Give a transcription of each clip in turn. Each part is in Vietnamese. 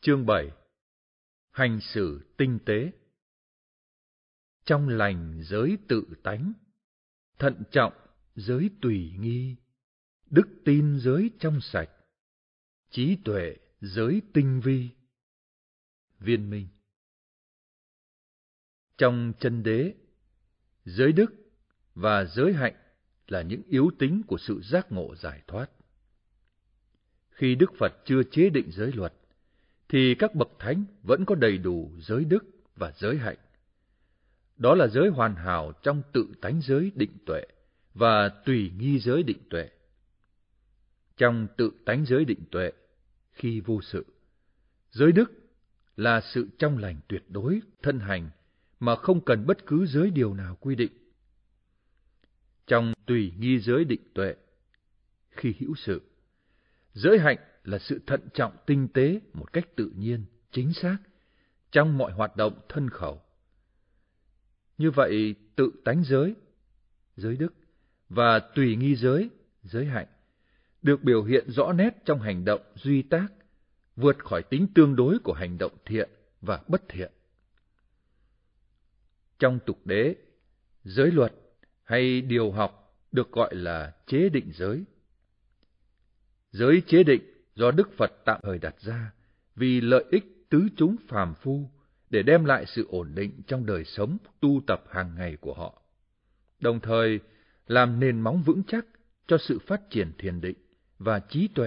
Chương 7. Hành xử tinh tế. Trong lành giới tự tánh, thận trọng giới tùy nghi, đức tin giới trong sạch, trí tuệ giới tinh vi. Viên Minh. Trong chân đế, giới đức và giới hạnh là những yếu tính của sự giác ngộ giải thoát. Khi Đức Phật chưa chế định giới luật, thì các bậc thánh vẫn có đầy đủ giới đức và giới hạnh. Đó là giới hoàn hảo trong tự tánh giới định tuệ và tùy nghi giới định tuệ. Trong tự tánh giới định tuệ, khi vô sự, giới đức là sự trong lành tuyệt đối, thân hành mà không cần bất cứ giới điều nào quy định. Trong tùy nghi giới định tuệ, khi hữu sự, giới hạnh là sự thận trọng tinh tế một cách tự nhiên, chính xác, trong mọi hoạt động thân khẩu. Như vậy, tự tánh giới, giới đức, và tùy nghi giới, giới hạnh, được biểu hiện rõ nét trong hành động duy tác, vượt khỏi tính tương đối của hành động thiện và bất thiện. Trong tục đế, giới luật hay điều học được gọi là chế định giới. Giới chế định do Đức Phật tạm thời đặt ra vì lợi ích tứ chúng phàm phu, để đem lại sự ổn định trong đời sống tu tập hàng ngày của họ, đồng thời làm nền móng vững chắc cho sự phát triển thiền định và trí tuệ.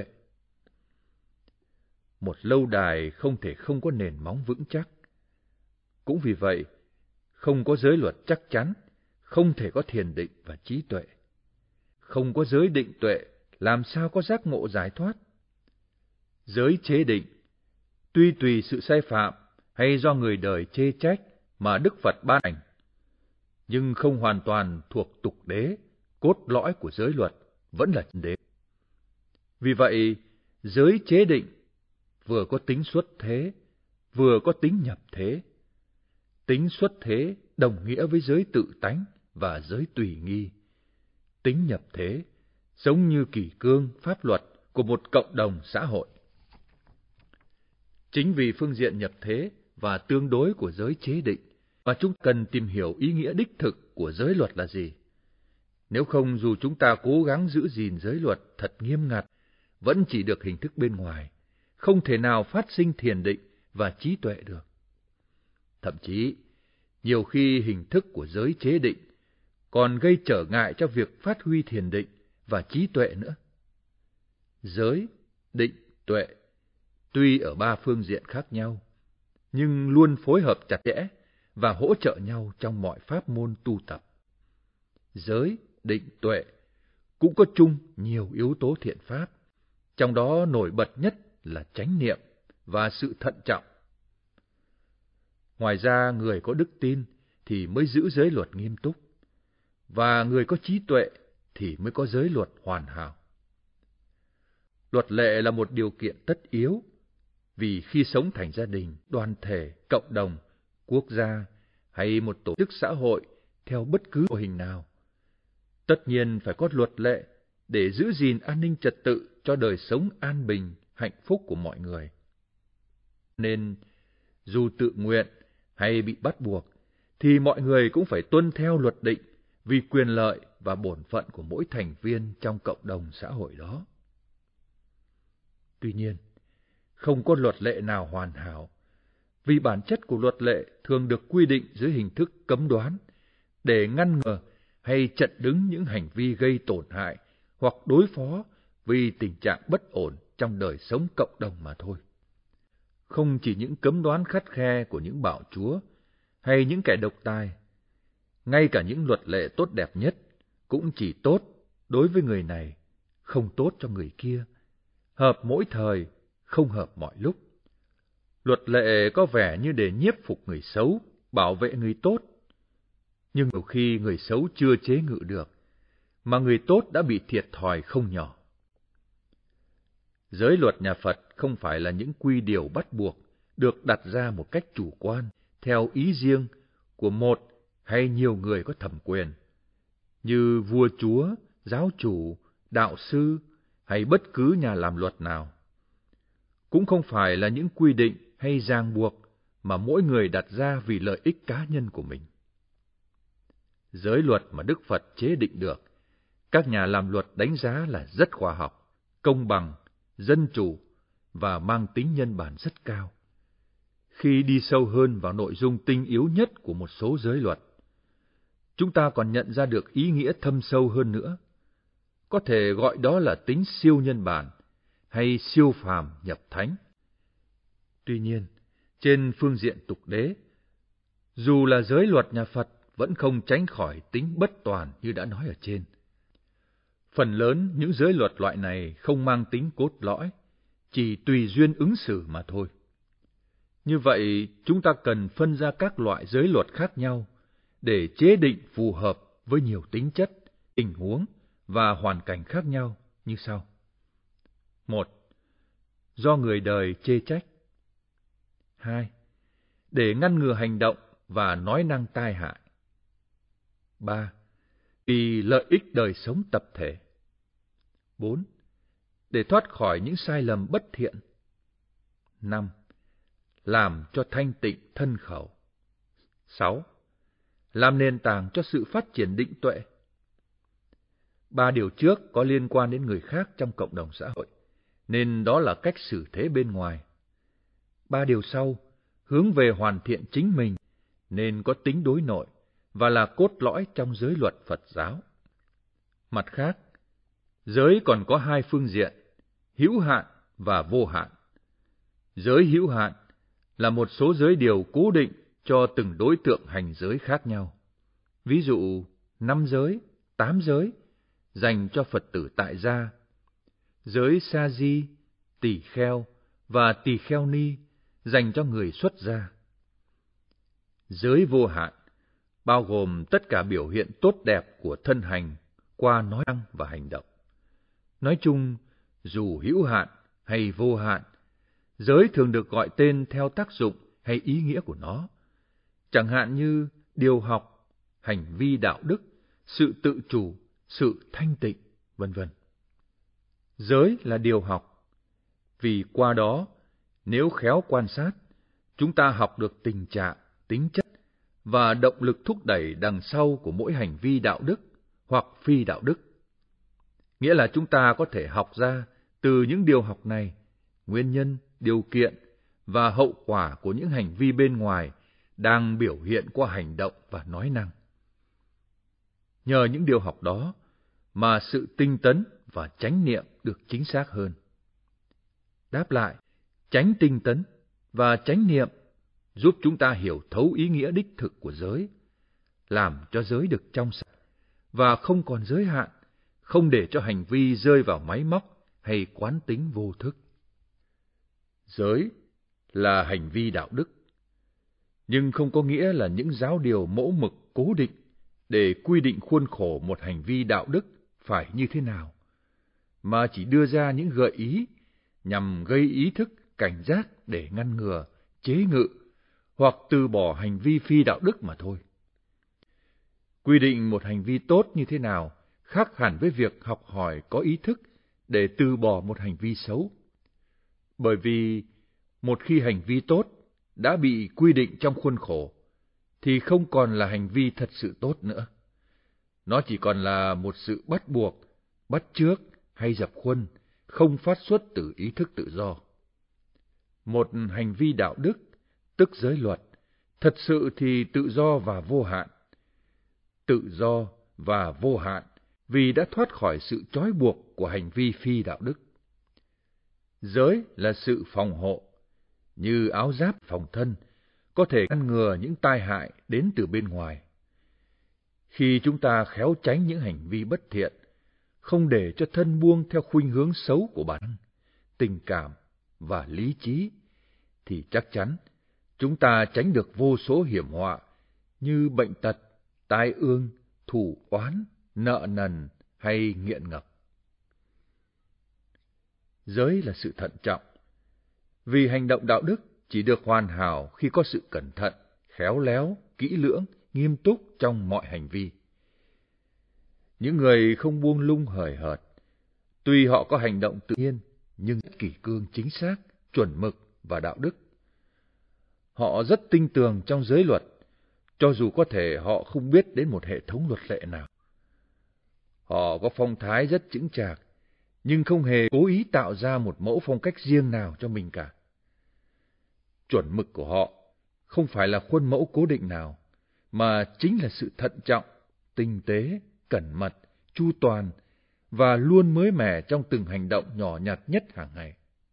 Một lâu đài không thể không có nền móng vững chắc. Cũng vì vậy, không có giới luật chắc chắn, không thể có thiền định và trí tuệ. Không có giới định tuệ, làm sao có giác ngộ giải thoát? Giới chế định, tuy tùy sự sai phạm hay do người đời chê trách mà Đức Phật ban hành, nhưng không hoàn toàn thuộc tục đế, cốt lõi của giới luật vẫn là chân đế. Vì vậy, giới chế định vừa có tính xuất thế, vừa có tính nhập thế. Tính xuất thế đồng nghĩa với giới tự tánh và giới tùy nghi. Tính nhập thế giống như kỷ cương, pháp luật của một cộng đồng xã hội. Chính vì phương diện nhập thế và tương đối của giới chế định mà chúng cần tìm hiểu ý nghĩa đích thực của giới luật là gì. Nếu không, dù chúng ta cố gắng giữ gìn giới luật thật nghiêm ngặt, vẫn chỉ được hình thức bên ngoài, không thể nào phát sinh thiền định và trí tuệ được. Thậm chí, nhiều khi hình thức của giới chế định còn gây trở ngại cho việc phát huy thiền định và trí tuệ nữa. Giới, định, tuệ tuy ở ba phương diện khác nhau, nhưng luôn phối hợp chặt chẽ và hỗ trợ nhau trong mọi pháp môn tu tập. Giới, định, tuệ cũng có chung nhiều yếu tố thiện pháp, trong đó nổi bật nhất là chánh niệm và sự thận trọng. Ngoài ra, người có đức tin thì mới giữ giới luật nghiêm túc, và người có trí tuệ thì mới có giới luật hoàn hảo. Luật lệ là một điều kiện tất yếu, vì khi sống thành gia đình, đoàn thể, cộng đồng, quốc gia hay một tổ chức xã hội theo bất cứ mô hình nào, tất nhiên phải có luật lệ để giữ gìn an ninh trật tự cho đời sống an bình, hạnh phúc của mọi người. Nên, dù tự nguyện hay bị bắt buộc, thì mọi người cũng phải tuân theo luật định vì quyền lợi và bổn phận của mỗi thành viên trong cộng đồng xã hội đó. Tuy nhiên, không có luật lệ nào hoàn hảo, vì bản chất của luật lệ thường được quy định dưới hình thức cấm đoán để ngăn ngừa hay chặn đứng những hành vi gây tổn hại hoặc đối phó vì tình trạng bất ổn trong đời sống cộng đồng mà thôi. Không chỉ những cấm đoán khắt khe của những bạo chúa hay những kẻ độc tài, ngay cả những luật lệ tốt đẹp nhất cũng chỉ tốt đối với người này, không tốt cho người kia, hợp mỗi thời, không hợp mọi lúc. Luật lệ có vẻ như để nhiếp phục người xấu, bảo vệ người tốt, nhưng nhiều khi người xấu chưa chế ngự được, mà người tốt đã bị thiệt thòi không nhỏ. Giới luật nhà Phật không phải là những quy điều bắt buộc được đặt ra một cách chủ quan, theo ý riêng của một hay nhiều người có thẩm quyền, như vua chúa, giáo chủ, đạo sư hay bất cứ nhà làm luật nào. Cũng không phải là những quy định hay ràng buộc mà mỗi người đặt ra vì lợi ích cá nhân của mình. Giới luật mà Đức Phật chế định được, các nhà làm luật đánh giá là rất khoa học, công bằng, dân chủ và mang tính nhân bản rất cao. Khi đi sâu hơn vào nội dung tinh yếu nhất của một số giới luật, chúng ta còn nhận ra được ý nghĩa thâm sâu hơn nữa. Có thể gọi đó là tính siêu nhân bản hay siêu phàm nhập thánh. Tuy nhiên, trên phương diện tục đế, dù là giới luật nhà Phật vẫn không tránh khỏi tính bất toàn như đã nói ở trên. Phần lớn những giới luật loại này không mang tính cốt lõi, chỉ tùy duyên ứng xử mà thôi. Như vậy, chúng ta cần phân ra các loại giới luật khác nhau để chế định phù hợp với nhiều tính chất, tình huống và hoàn cảnh khác nhau như sau. 1. Do người đời chê trách. 2. Để ngăn ngừa hành động và nói năng tai hại. 3. Vì lợi ích đời sống tập thể. 4. Để thoát khỏi những sai lầm bất thiện. 5. Làm cho thanh tịnh thân khẩu. 6. Làm nền tảng cho sự phát triển định tuệ. 3 điều trước có liên quan đến người khác trong cộng đồng xã hội, nên đó là cách xử thế bên ngoài. 3 điều sau hướng về hoàn thiện chính mình, nên có tính đối nội và là cốt lõi trong giới luật Phật giáo. Mặt khác, giới còn có 2 phương diện, hữu hạn và vô hạn. Giới hữu hạn là một số giới điều cố định cho từng đối tượng hành giới khác nhau. Ví dụ, 5 giới, 8 giới, dành cho Phật tử tại gia. Giới sa di, tỳ kheo và tỳ kheo ni dành cho người xuất gia. Giới vô hạn bao gồm tất cả biểu hiện tốt đẹp của thân hành qua nói năng và hành động. Nói chung, dù hữu hạn hay vô hạn, giới thường được gọi tên theo tác dụng hay ý nghĩa của nó, chẳng hạn như điều học, hành vi đạo đức, sự tự chủ, sự thanh tịnh, vân vân. Giới là điều học, vì qua đó, nếu khéo quan sát, chúng ta học được tình trạng, tính chất và động lực thúc đẩy đằng sau của mỗi hành vi đạo đức hoặc phi đạo đức. Nghĩa là chúng ta có thể học ra từ những điều học này, nguyên nhân, điều kiện và hậu quả của những hành vi bên ngoài đang biểu hiện qua hành động và nói năng. Nhờ những điều học đó mà sự tinh tấn và chánh niệm được chính xác hơn. Đáp lại, chánh tinh tấn và chánh niệm giúp chúng ta hiểu thấu ý nghĩa đích thực của giới, làm cho giới được trong sạch và không còn giới hạn, không để cho hành vi rơi vào máy móc hay quán tính vô thức. Giới là hành vi đạo đức, nhưng không có nghĩa là những giáo điều mẫu mực cố định để quy định khuôn khổ một hành vi đạo đức phải như thế nào, mà chỉ đưa ra những gợi ý nhằm gây ý thức cảnh giác để ngăn ngừa, chế ngự hoặc từ bỏ hành vi phi đạo đức mà thôi. Quy định một hành vi tốt như thế nào khác hẳn với việc học hỏi có ý thức để từ bỏ một hành vi xấu. Bởi vì một khi hành vi tốt đã bị quy định trong khuôn khổ, thì không còn là hành vi thật sự tốt nữa. Nó chỉ còn là một sự bắt buộc, bắt chước hay dập khuôn, không phát xuất từ ý thức tự do. Một hành vi đạo đức, tức giới luật, thật sự thì tự do và vô hạn. Tự do và vô hạn vì đã thoát khỏi sự trói buộc của hành vi phi đạo đức. Giới là sự phòng hộ, như áo giáp phòng thân, có thể ngăn ngừa những tai hại đến từ bên ngoài. Khi chúng ta khéo tránh những hành vi bất thiện, không để cho thân buông theo khuynh hướng xấu của bản thân, tình cảm và lý trí, thì chắc chắn chúng ta tránh được vô số hiểm họa như bệnh tật, tai ương, thù oán, nợ nần hay nghiện ngập. Giới là sự thận trọng, vì hành động đạo đức chỉ được hoàn hảo khi có sự cẩn thận, khéo léo, kỹ lưỡng, nghiêm túc trong mọi hành vi. Những người không buông lung hời hợt, tuy họ có hành động tự nhiên, nhưng rất kỷ cương chính xác, chuẩn mực và đạo đức. Họ rất tinh tường trong giới luật, cho dù có thể họ không biết đến một hệ thống luật lệ nào. Họ có phong thái rất chững chạc, nhưng không hề cố ý tạo ra một mẫu phong cách riêng nào cho mình cả. Chuẩn mực của họ không phải là khuôn mẫu cố định nào, mà chính là sự thận trọng, tinh tế, cẩn mật, chu toàn và luôn mới mẻ trong từng hành động nhỏ nhặt nhất hàng ngày.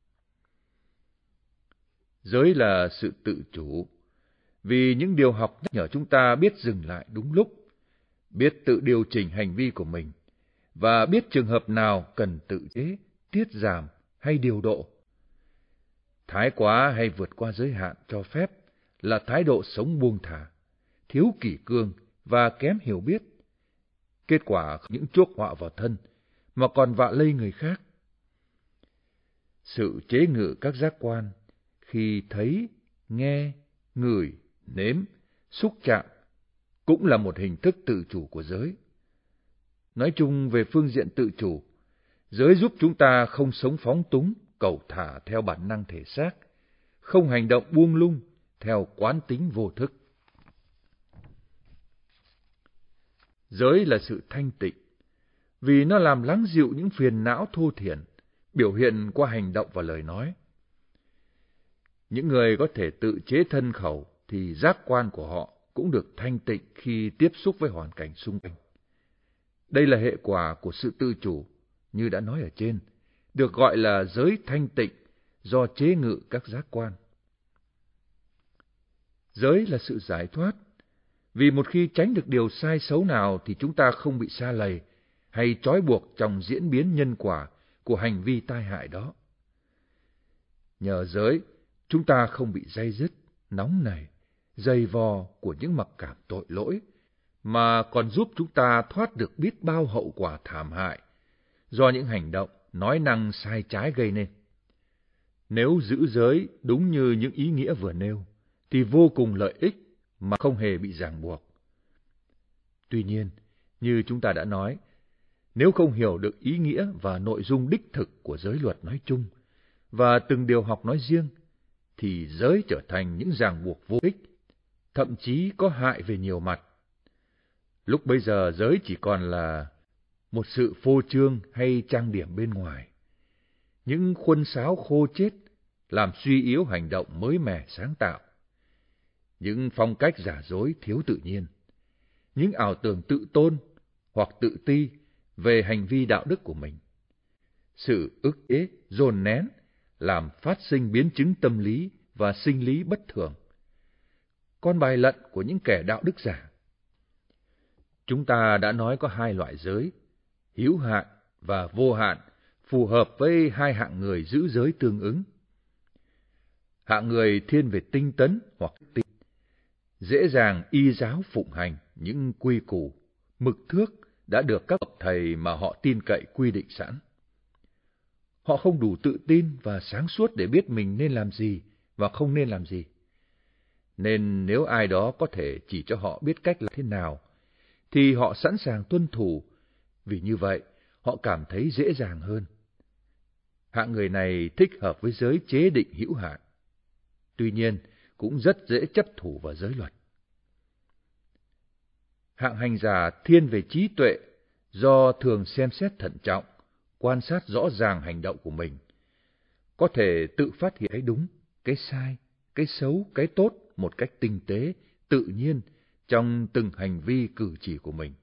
Giới là sự tự chủ, vì những điều học nhắc nhở chúng ta biết dừng lại đúng lúc, biết tự điều chỉnh hành vi của mình, và biết trường hợp nào cần tự chế, tiết giảm hay điều độ. Thái quá hay vượt qua giới hạn cho phép là thái độ sống buông thả, thiếu kỷ cương và kém hiểu biết. Kết quả không những chuốc họa vào thân, mà còn vạ lây người khác. Sự chế ngự các giác quan khi thấy, nghe, ngửi, nếm, xúc chạm cũng là một hình thức tự chủ của giới. Nói chung về phương diện tự chủ, giới giúp chúng ta không sống phóng túng, cẩu thả theo bản năng thể xác, không hành động buông lung theo quán tính vô thức. Giới là sự thanh tịnh, vì nó làm lắng dịu những phiền não thô thiển, biểu hiện qua hành động và lời nói. Những người có thể tự chế thân khẩu thì giác quan của họ cũng được thanh tịnh khi tiếp xúc với hoàn cảnh xung quanh. Đây là hệ quả của sự tự chủ, như đã nói ở trên, được gọi là giới thanh tịnh do chế ngự các giác quan. Giới là sự giải thoát, vì một khi tránh được điều sai xấu nào thì chúng ta không bị sa lầy hay trói buộc trong diễn biến nhân quả của hành vi tai hại đó. Nhờ giới, chúng ta không bị day dứt, nóng nảy, dày vò của những mặc cảm tội lỗi, mà còn giúp chúng ta thoát được biết bao hậu quả thảm hại do những hành động, nói năng sai trái gây nên. Nếu giữ giới đúng như những ý nghĩa vừa nêu, thì vô cùng lợi ích mà không hề bị ràng buộc. Tuy nhiên, như chúng ta đã nói, nếu không hiểu được ý nghĩa và nội dung đích thực của giới luật nói chung, và từng điều học nói riêng, thì giới trở thành những ràng buộc vô ích, thậm chí có hại về nhiều mặt. Lúc bấy giờ giới chỉ còn là một sự phô trương hay trang điểm bên ngoài, những khuôn sáo khô chết làm suy yếu hành động mới mẻ sáng tạo, những phong cách giả dối thiếu tự nhiên, những ảo tưởng tự tôn hoặc tự ti về hành vi đạo đức của mình. Sự ức chế, dồn nén làm phát sinh biến chứng tâm lý và sinh lý bất thường. Con bài lận của những kẻ đạo đức giả. Chúng ta đã nói có hai loại giới, hữu hạn và vô hạn, phù hợp với hai hạng người giữ giới tương ứng. Hạng người thiên về tinh tấn hoặc tinh, dễ dàng y giáo phụng hành những quy củ, mực thước đã được các bậc thầy mà họ tin cậy quy định sẵn. Họ không đủ tự tin và sáng suốt để biết mình nên làm gì và không nên làm gì. Nên nếu ai đó có thể chỉ cho họ biết cách làm thế nào, thì họ sẵn sàng tuân thủ, vì như vậy họ cảm thấy dễ dàng hơn. Hạng người này thích hợp với giới chế định hữu hạn, tuy nhiên cũng rất dễ chấp thủ vào giới luật. Hạng hành giả thiên về trí tuệ, do thường xem xét thận trọng, quan sát rõ ràng hành động của mình, có thể tự phát hiện cái đúng, cái sai, cái xấu, cái tốt một cách tinh tế, tự nhiên trong từng hành vi cử chỉ của mình.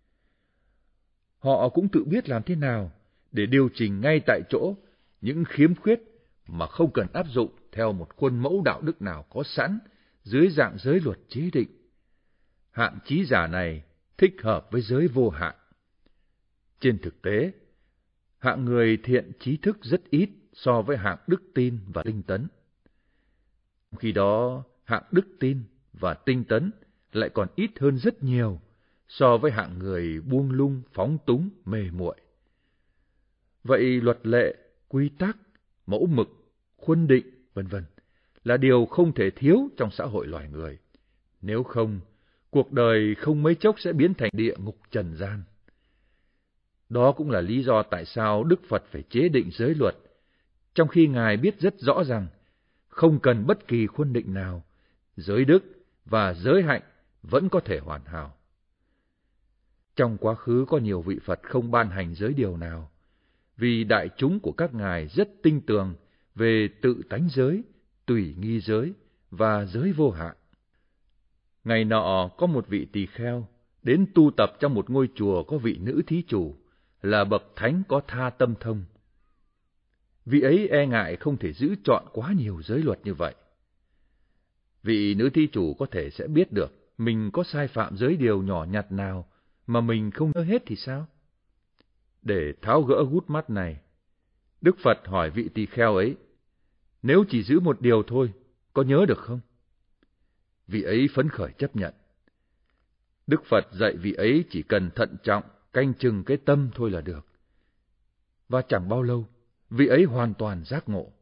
Họ cũng tự biết làm thế nào để điều chỉnh ngay tại chỗ những khiếm khuyết mà không cần áp dụng theo một khuôn mẫu đạo đức nào có sẵn dưới dạng giới luật chế định. Hạng trí giả này thích hợp với giới vô hạn. Trên thực tế, hạng người thiện trí thức rất ít so với hạng đức tin và tinh tấn. Khi đó, hạng đức tin và tinh tấn lại còn ít hơn rất nhiều so với hạng người buông lung, phóng túng, mê muội. Vậy luật lệ, quy tắc, mẫu mực, khuôn định, v.v. là điều không thể thiếu trong xã hội loài người. Nếu không, cuộc đời không mấy chốc sẽ biến thành địa ngục trần gian. Đó cũng là lý do tại sao Đức Phật phải chế định giới luật, trong khi Ngài biết rất rõ rằng không cần bất kỳ khuôn định nào giới đức và giới hạnh vẫn có thể hoàn hảo. Trong quá khứ có nhiều vị Phật không ban hành giới điều nào, vì đại chúng của các ngài rất tinh tường về tự tánh giới, tùy nghi giới và giới vô hạn. Ngày nọ có một vị tỳ kheo đến tu tập trong một ngôi chùa có vị nữ thí chủ, là bậc thánh có tha tâm thông. Vị ấy e ngại không thể giữ trọn quá nhiều giới luật như vậy. Vị nữ thí chủ có thể sẽ biết được mình có sai phạm giới điều nhỏ nhặt nào mà mình không nhớ hết thì sao? Để tháo gỡ gút mắt này, Đức Phật hỏi vị tỳ kheo ấy, nếu chỉ giữ một điều thôi, có nhớ được không? Vị ấy phấn khởi chấp nhận. Đức Phật dạy vị ấy chỉ cần thận trọng, canh chừng cái tâm thôi là được. Và chẳng bao lâu, vị ấy hoàn toàn giác ngộ.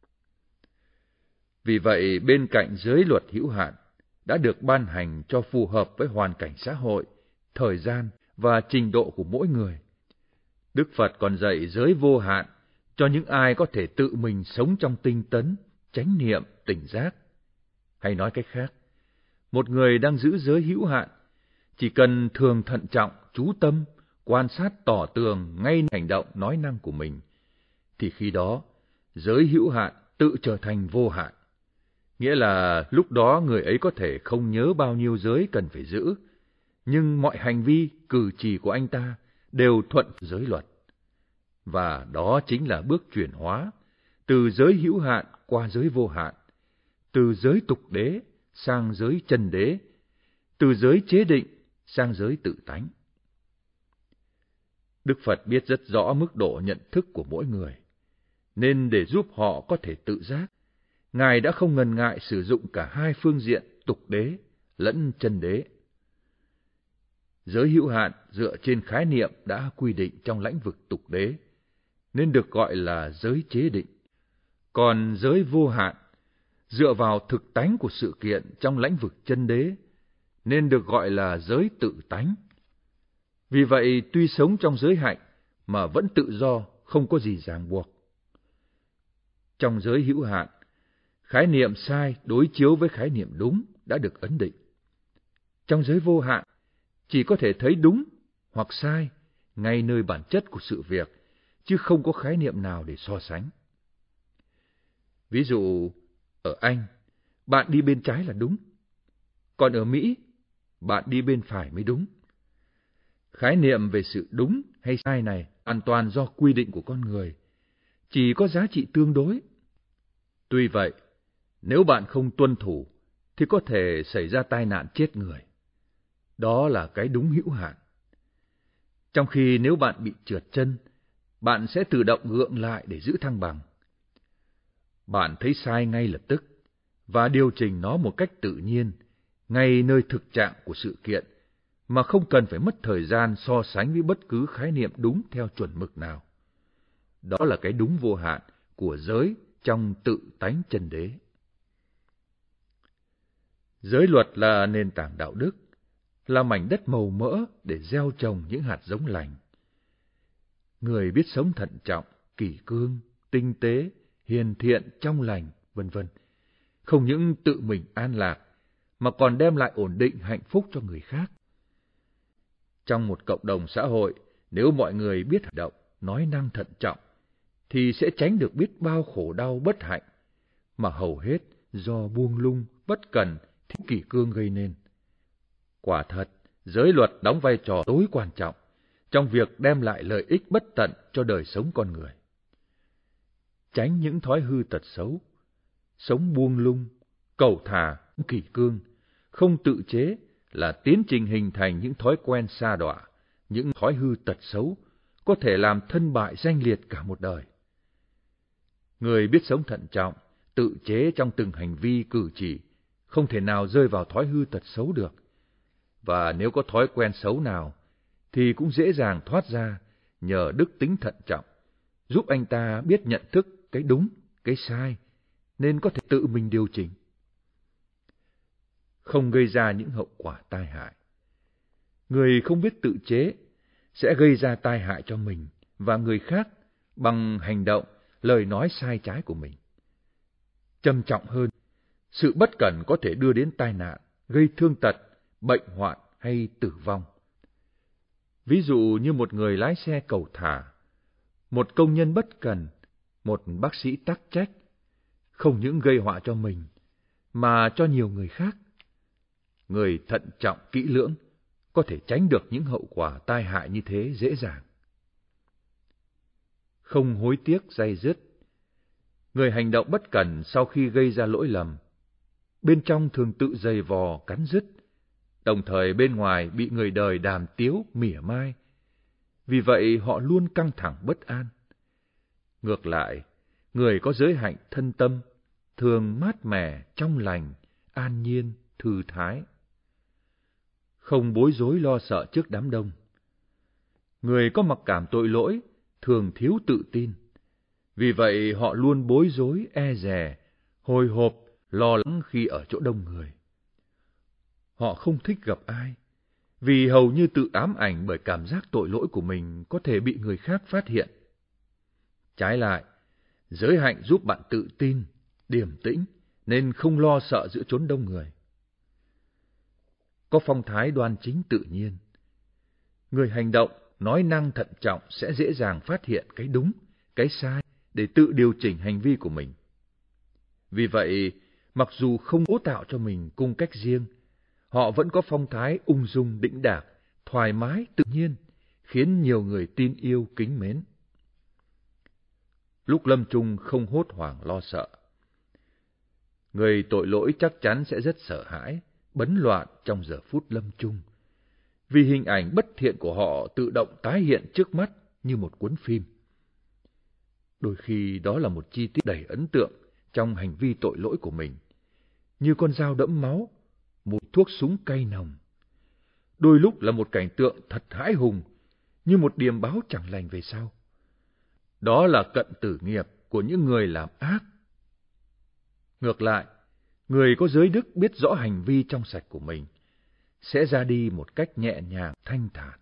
Vì vậy, bên cạnh giới luật hữu hạn đã được ban hành cho phù hợp với hoàn cảnh xã hội, thời gian và trình độ của mỗi người, Đức Phật còn dạy giới vô hạn cho những ai có thể tự mình sống trong tinh tấn, chánh niệm, tỉnh giác. Hay nói cách khác, một người đang giữ giới hữu hạn chỉ cần thường thận trọng, chú tâm, quan sát tỏ tường ngay hành động nói năng của mình, thì khi đó giới hữu hạn tự trở thành vô hạn. Nghĩa là lúc đó người ấy có thể không nhớ bao nhiêu giới cần phải giữ, nhưng mọi hành vi, cử chỉ của anh ta đều thuận giới luật. Và đó chính là bước chuyển hóa từ giới hữu hạn qua giới vô hạn, từ giới tục đế sang giới chân đế, từ giới chế định sang giới tự tánh. Đức Phật biết rất rõ mức độ nhận thức của mỗi người, nên để giúp họ có thể tự giác, Ngài đã không ngần ngại sử dụng cả hai phương diện tục đế lẫn chân đế. Giới hữu hạn dựa trên khái niệm đã quy định trong lĩnh vực tục đế, nên được gọi là giới chế định. Còn giới vô hạn dựa vào thực tánh của sự kiện trong lĩnh vực chân đế, nên được gọi là giới tự tánh. Vì vậy, tuy sống trong giới hạnh mà vẫn tự do, không có gì ràng buộc. Trong giới hữu hạn, khái niệm sai đối chiếu với khái niệm đúng đã được ấn định. Trong giới vô hạn, chỉ có thể thấy đúng hoặc sai ngay nơi bản chất của sự việc, chứ không có khái niệm nào để so sánh. Ví dụ, ở Anh, bạn đi bên trái là đúng, còn ở Mỹ, bạn đi bên phải mới đúng. Khái niệm về sự đúng hay sai này hoàn toàn do quy định của con người, chỉ có giá trị tương đối. Tuy vậy, nếu bạn không tuân thủ, thì có thể xảy ra tai nạn chết người. Đó là cái đúng hữu hạn. Trong khi nếu bạn bị trượt chân, bạn sẽ tự động gượng lại để giữ thăng bằng. Bạn thấy sai ngay lập tức, và điều chỉnh nó một cách tự nhiên, ngay nơi thực trạng của sự kiện, mà không cần phải mất thời gian so sánh với bất cứ khái niệm đúng theo chuẩn mực nào. Đó là cái đúng vô hạn của giới trong tự tánh chân đế. Giới luật là nền tảng đạo đức, là mảnh đất màu mỡ để gieo trồng những hạt giống lành. Người biết sống thận trọng, kỷ cương, tinh tế, hiền thiện, trong lành, vân vân, không những tự mình an lạc, mà còn đem lại ổn định hạnh phúc cho người khác. Trong một cộng đồng xã hội, nếu mọi người biết hành động, nói năng thận trọng, thì sẽ tránh được biết bao khổ đau bất hạnh, mà hầu hết do buông lung, bất cẩn, thiếu kỷ cương gây nên. Quả thật, giới luật đóng vai trò tối quan trọng trong việc đem lại lợi ích bất tận cho đời sống con người. Tránh những thói hư tật xấu, sống buông lung, cẩu thả, kỷ cương, không tự chế là tiến trình hình thành những thói quen sa đọa, những thói hư tật xấu có thể làm thân bại danh liệt cả một đời. Người biết sống thận trọng, tự chế trong từng hành vi cử chỉ, không thể nào rơi vào thói hư tật xấu được. Và nếu có thói quen xấu nào, thì cũng dễ dàng thoát ra nhờ đức tính thận trọng, giúp anh ta biết nhận thức cái đúng, cái sai, nên có thể tự mình điều chỉnh, không gây ra những hậu quả tai hại. Người không biết tự chế sẽ gây ra tai hại cho mình và người khác bằng hành động, lời nói sai trái của mình. Trầm trọng hơn, Sự bất cẩn có thể đưa đến tai nạn, gây thương tật, bệnh hoạn hay tử vong. Ví dụ như một người lái xe cẩu thả, một công nhân bất cẩn, một bác sĩ tắc trách, không những gây họa cho mình, mà cho nhiều người khác. Người thận trọng kỹ lưỡng có thể tránh được những hậu quả tai hại như thế dễ dàng. Không hối tiếc day dứt. Người hành động bất cẩn sau khi gây ra lỗi lầm, bên trong thường tự giày vò cắn rứt, đồng thời bên ngoài bị người đời đàm tiếu mỉa mai. Vì vậy họ luôn căng thẳng bất an. Ngược lại, người có giới hạnh thân tâm thường mát mẻ, trong lành, an nhiên, thư thái, không bối rối lo sợ trước đám đông. Người có mặc cảm tội lỗi thường thiếu tự tin, vì vậy họ luôn bối rối, e dè, hồi hộp, lo lắng khi ở chỗ đông người. Họ không thích gặp ai, vì hầu như tự ám ảnh bởi cảm giác tội lỗi của mình có thể bị người khác phát hiện. Trái lại, giới hạnh giúp bạn tự tin, điềm tĩnh, nên không lo sợ giữa chốn đông người. Có phong thái đoan chính tự nhiên. Người hành động, nói năng thận trọng sẽ dễ dàng phát hiện cái đúng, cái sai để tự điều chỉnh hành vi của mình. Vì vậy, mặc dù không cố tạo cho mình cung cách riêng, họ vẫn có phong thái ung dung đĩnh đạc, thoải mái tự nhiên, khiến nhiều người tin yêu kính mến. Lúc lâm chung không hốt hoảng lo sợ. Người tội lỗi chắc chắn sẽ rất sợ hãi, bấn loạn trong giờ phút lâm chung, vì hình ảnh bất thiện của họ tự động tái hiện trước mắt như một cuốn phim. Đôi khi đó là một chi tiết đầy ấn tượng trong hành vi tội lỗi của mình, như con dao đẫm máu, mùi thuốc súng cay nồng. Đôi lúc là một cảnh tượng thật hãi hùng, như một điềm báo chẳng lành về sau. Đó là cận tử nghiệp của những người làm ác. Ngược lại, người có giới đức biết rõ hành vi trong sạch của mình, sẽ ra đi một cách nhẹ nhàng, thanh thản.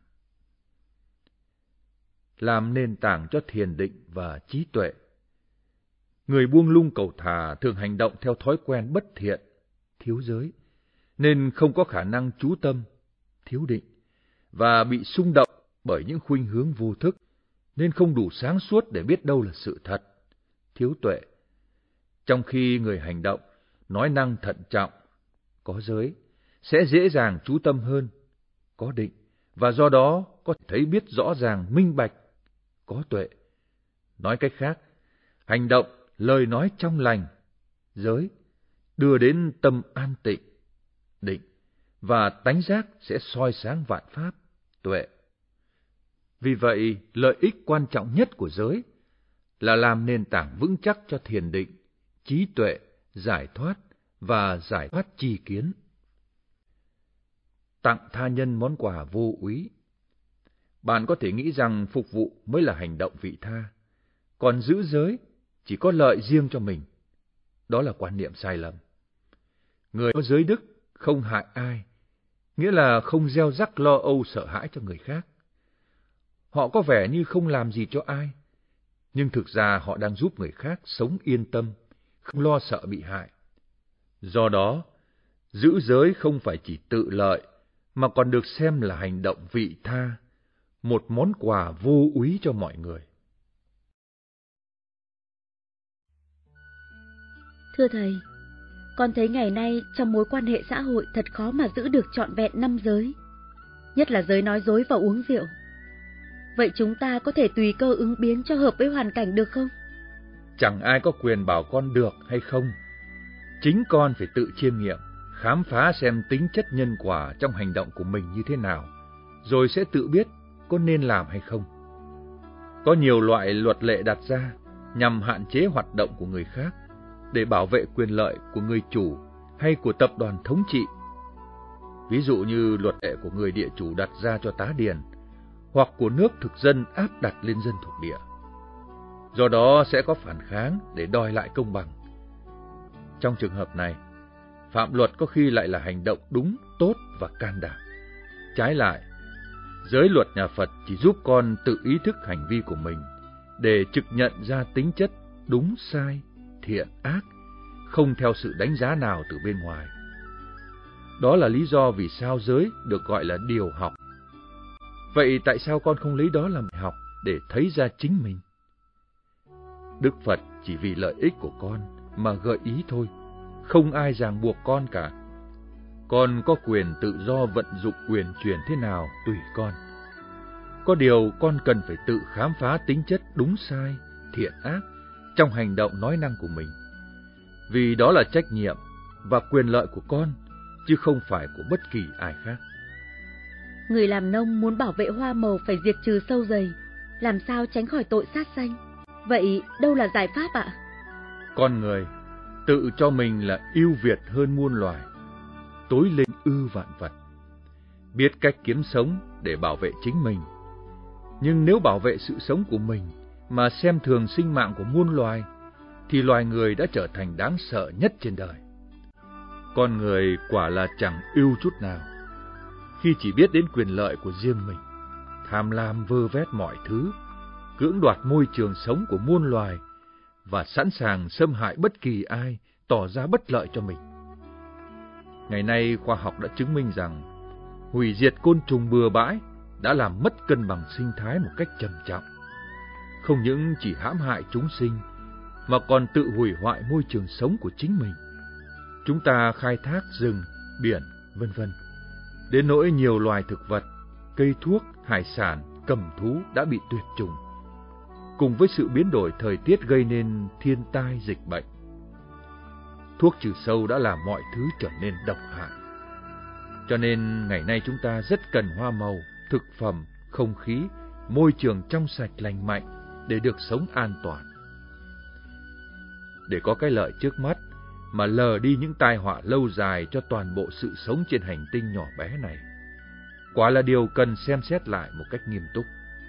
Làm nền tảng cho thiền định và trí tuệ. Người buông lung cẩu thả thường hành động theo thói quen bất thiện, thiếu giới, nên không có khả năng chú tâm, thiếu định, và bị xung động bởi những khuynh hướng vô thức, nên không đủ sáng suốt để biết đâu là sự thật, thiếu tuệ. Trong khi người hành động, nói năng thận trọng, có giới, sẽ dễ dàng chú tâm hơn, có định, và do đó có thể thấy biết rõ ràng minh bạch, có tuệ. Nói cách khác, hành động, lời nói trong lành, giới, đưa đến tâm an tịnh, định, và tánh giác sẽ soi sáng vạn pháp, tuệ. Vì vậy, lợi ích quan trọng nhất của giới là làm nền tảng vững chắc cho thiền định, trí tuệ, giải thoát và giải thoát tri kiến. Tặng tha nhân món quà vô úy. Bạn có thể nghĩ rằng phục vụ mới là hành động vị tha, còn giữ giới chỉ có lợi riêng cho mình. Đó là quan niệm sai lầm. Người có giới đức không hại ai, nghĩa là không gieo rắc lo âu sợ hãi cho người khác. Họ có vẻ như không làm gì cho ai, nhưng thực ra họ đang giúp người khác sống yên tâm, không lo sợ bị hại. Do đó, giữ giới không phải chỉ tự lợi, mà còn được xem là hành động vị tha, một món quà vô úy cho mọi người. Thưa Thầy, con thấy ngày nay trong mối quan hệ xã hội thật khó mà giữ được trọn vẹn 5 giới, nhất là giới nói dối và uống rượu. Vậy chúng ta có thể tùy cơ ứng biến cho hợp với hoàn cảnh được không? Chẳng ai có quyền bảo con được hay không. Chính con phải tự chiêm nghiệm, khám phá xem tính chất nhân quả trong hành động của mình như thế nào, rồi sẽ tự biết có nên làm hay không. Có nhiều loại luật lệ đặt ra nhằm hạn chế hoạt động của người khác, để bảo vệ quyền lợi của người chủ hay của tập đoàn thống trị. Ví dụ như luật lệ của người địa chủ đặt ra cho tá điền, hoặc của nước thực dân áp đặt lên dân thuộc địa. Do đó sẽ có phản kháng để đòi lại công bằng. Trong trường hợp này, phạm luật có khi lại là hành động đúng, tốt và can đảm. Trái lại, giới luật nhà Phật chỉ giúp con tự ý thức hành vi của mình, để trực nhận ra tính chất đúng sai, thiện ác, không theo sự đánh giá nào từ bên ngoài. Đó là lý do vì sao giới được gọi là điều học. Vậy tại sao con không lấy đó làm bài học để thấy ra chính mình? Đức Phật chỉ vì lợi ích của con mà gợi ý thôi, không ai ràng buộc con cả. Con có quyền tự do vận dụng uyển chuyển thế nào tùy con. Có điều con cần phải tự khám phá tính chất đúng sai, thiện ác trong hành động nói năng của mình. Vì đó là trách nhiệm và quyền lợi của con, chứ không phải của bất kỳ ai khác. Người làm nông muốn bảo vệ hoa màu phải diệt trừ sâu dày, làm sao tránh khỏi tội sát sanh. Vậy đâu là giải pháp ạ? Con người tự cho mình là ưu việt hơn muôn loài, tối lên ư vạn vật, biết cách kiếm sống để bảo vệ chính mình. Nhưng nếu bảo vệ sự sống của mình mà xem thường sinh mạng của muôn loài, thì loài người đã trở thành đáng sợ nhất trên đời. Con người quả là chẳng ưu chút nào, khi chỉ biết đến quyền lợi của riêng mình, tham lam vơ vét mọi thứ, cưỡng đoạt môi trường sống của muôn loài và sẵn sàng xâm hại bất kỳ ai tỏ ra bất lợi cho mình. Ngày nay khoa học đã chứng minh rằng hủy diệt côn trùng bừa bãi đã làm mất cân bằng sinh thái một cách trầm trọng. Không những chỉ hãm hại chúng sinh, mà còn tự hủy hoại môi trường sống của chính mình. Chúng ta khai thác rừng, biển, vân vân, đến nỗi nhiều loài thực vật, cây thuốc, hải sản, cầm thú đã bị tuyệt chủng, cùng với sự biến đổi thời tiết gây nên thiên tai dịch bệnh. Thuốc trừ sâu đã làm mọi thứ trở nên độc hại. Cho nên ngày nay chúng ta rất cần hoa màu, thực phẩm, không khí, môi trường trong sạch lành mạnh để được sống an toàn. Để có cái lợi trước mắt mà lờ đi những tai họa lâu dài cho toàn bộ sự sống trên hành tinh nhỏ bé này, quả là điều cần xem xét lại một cách nghiêm túc.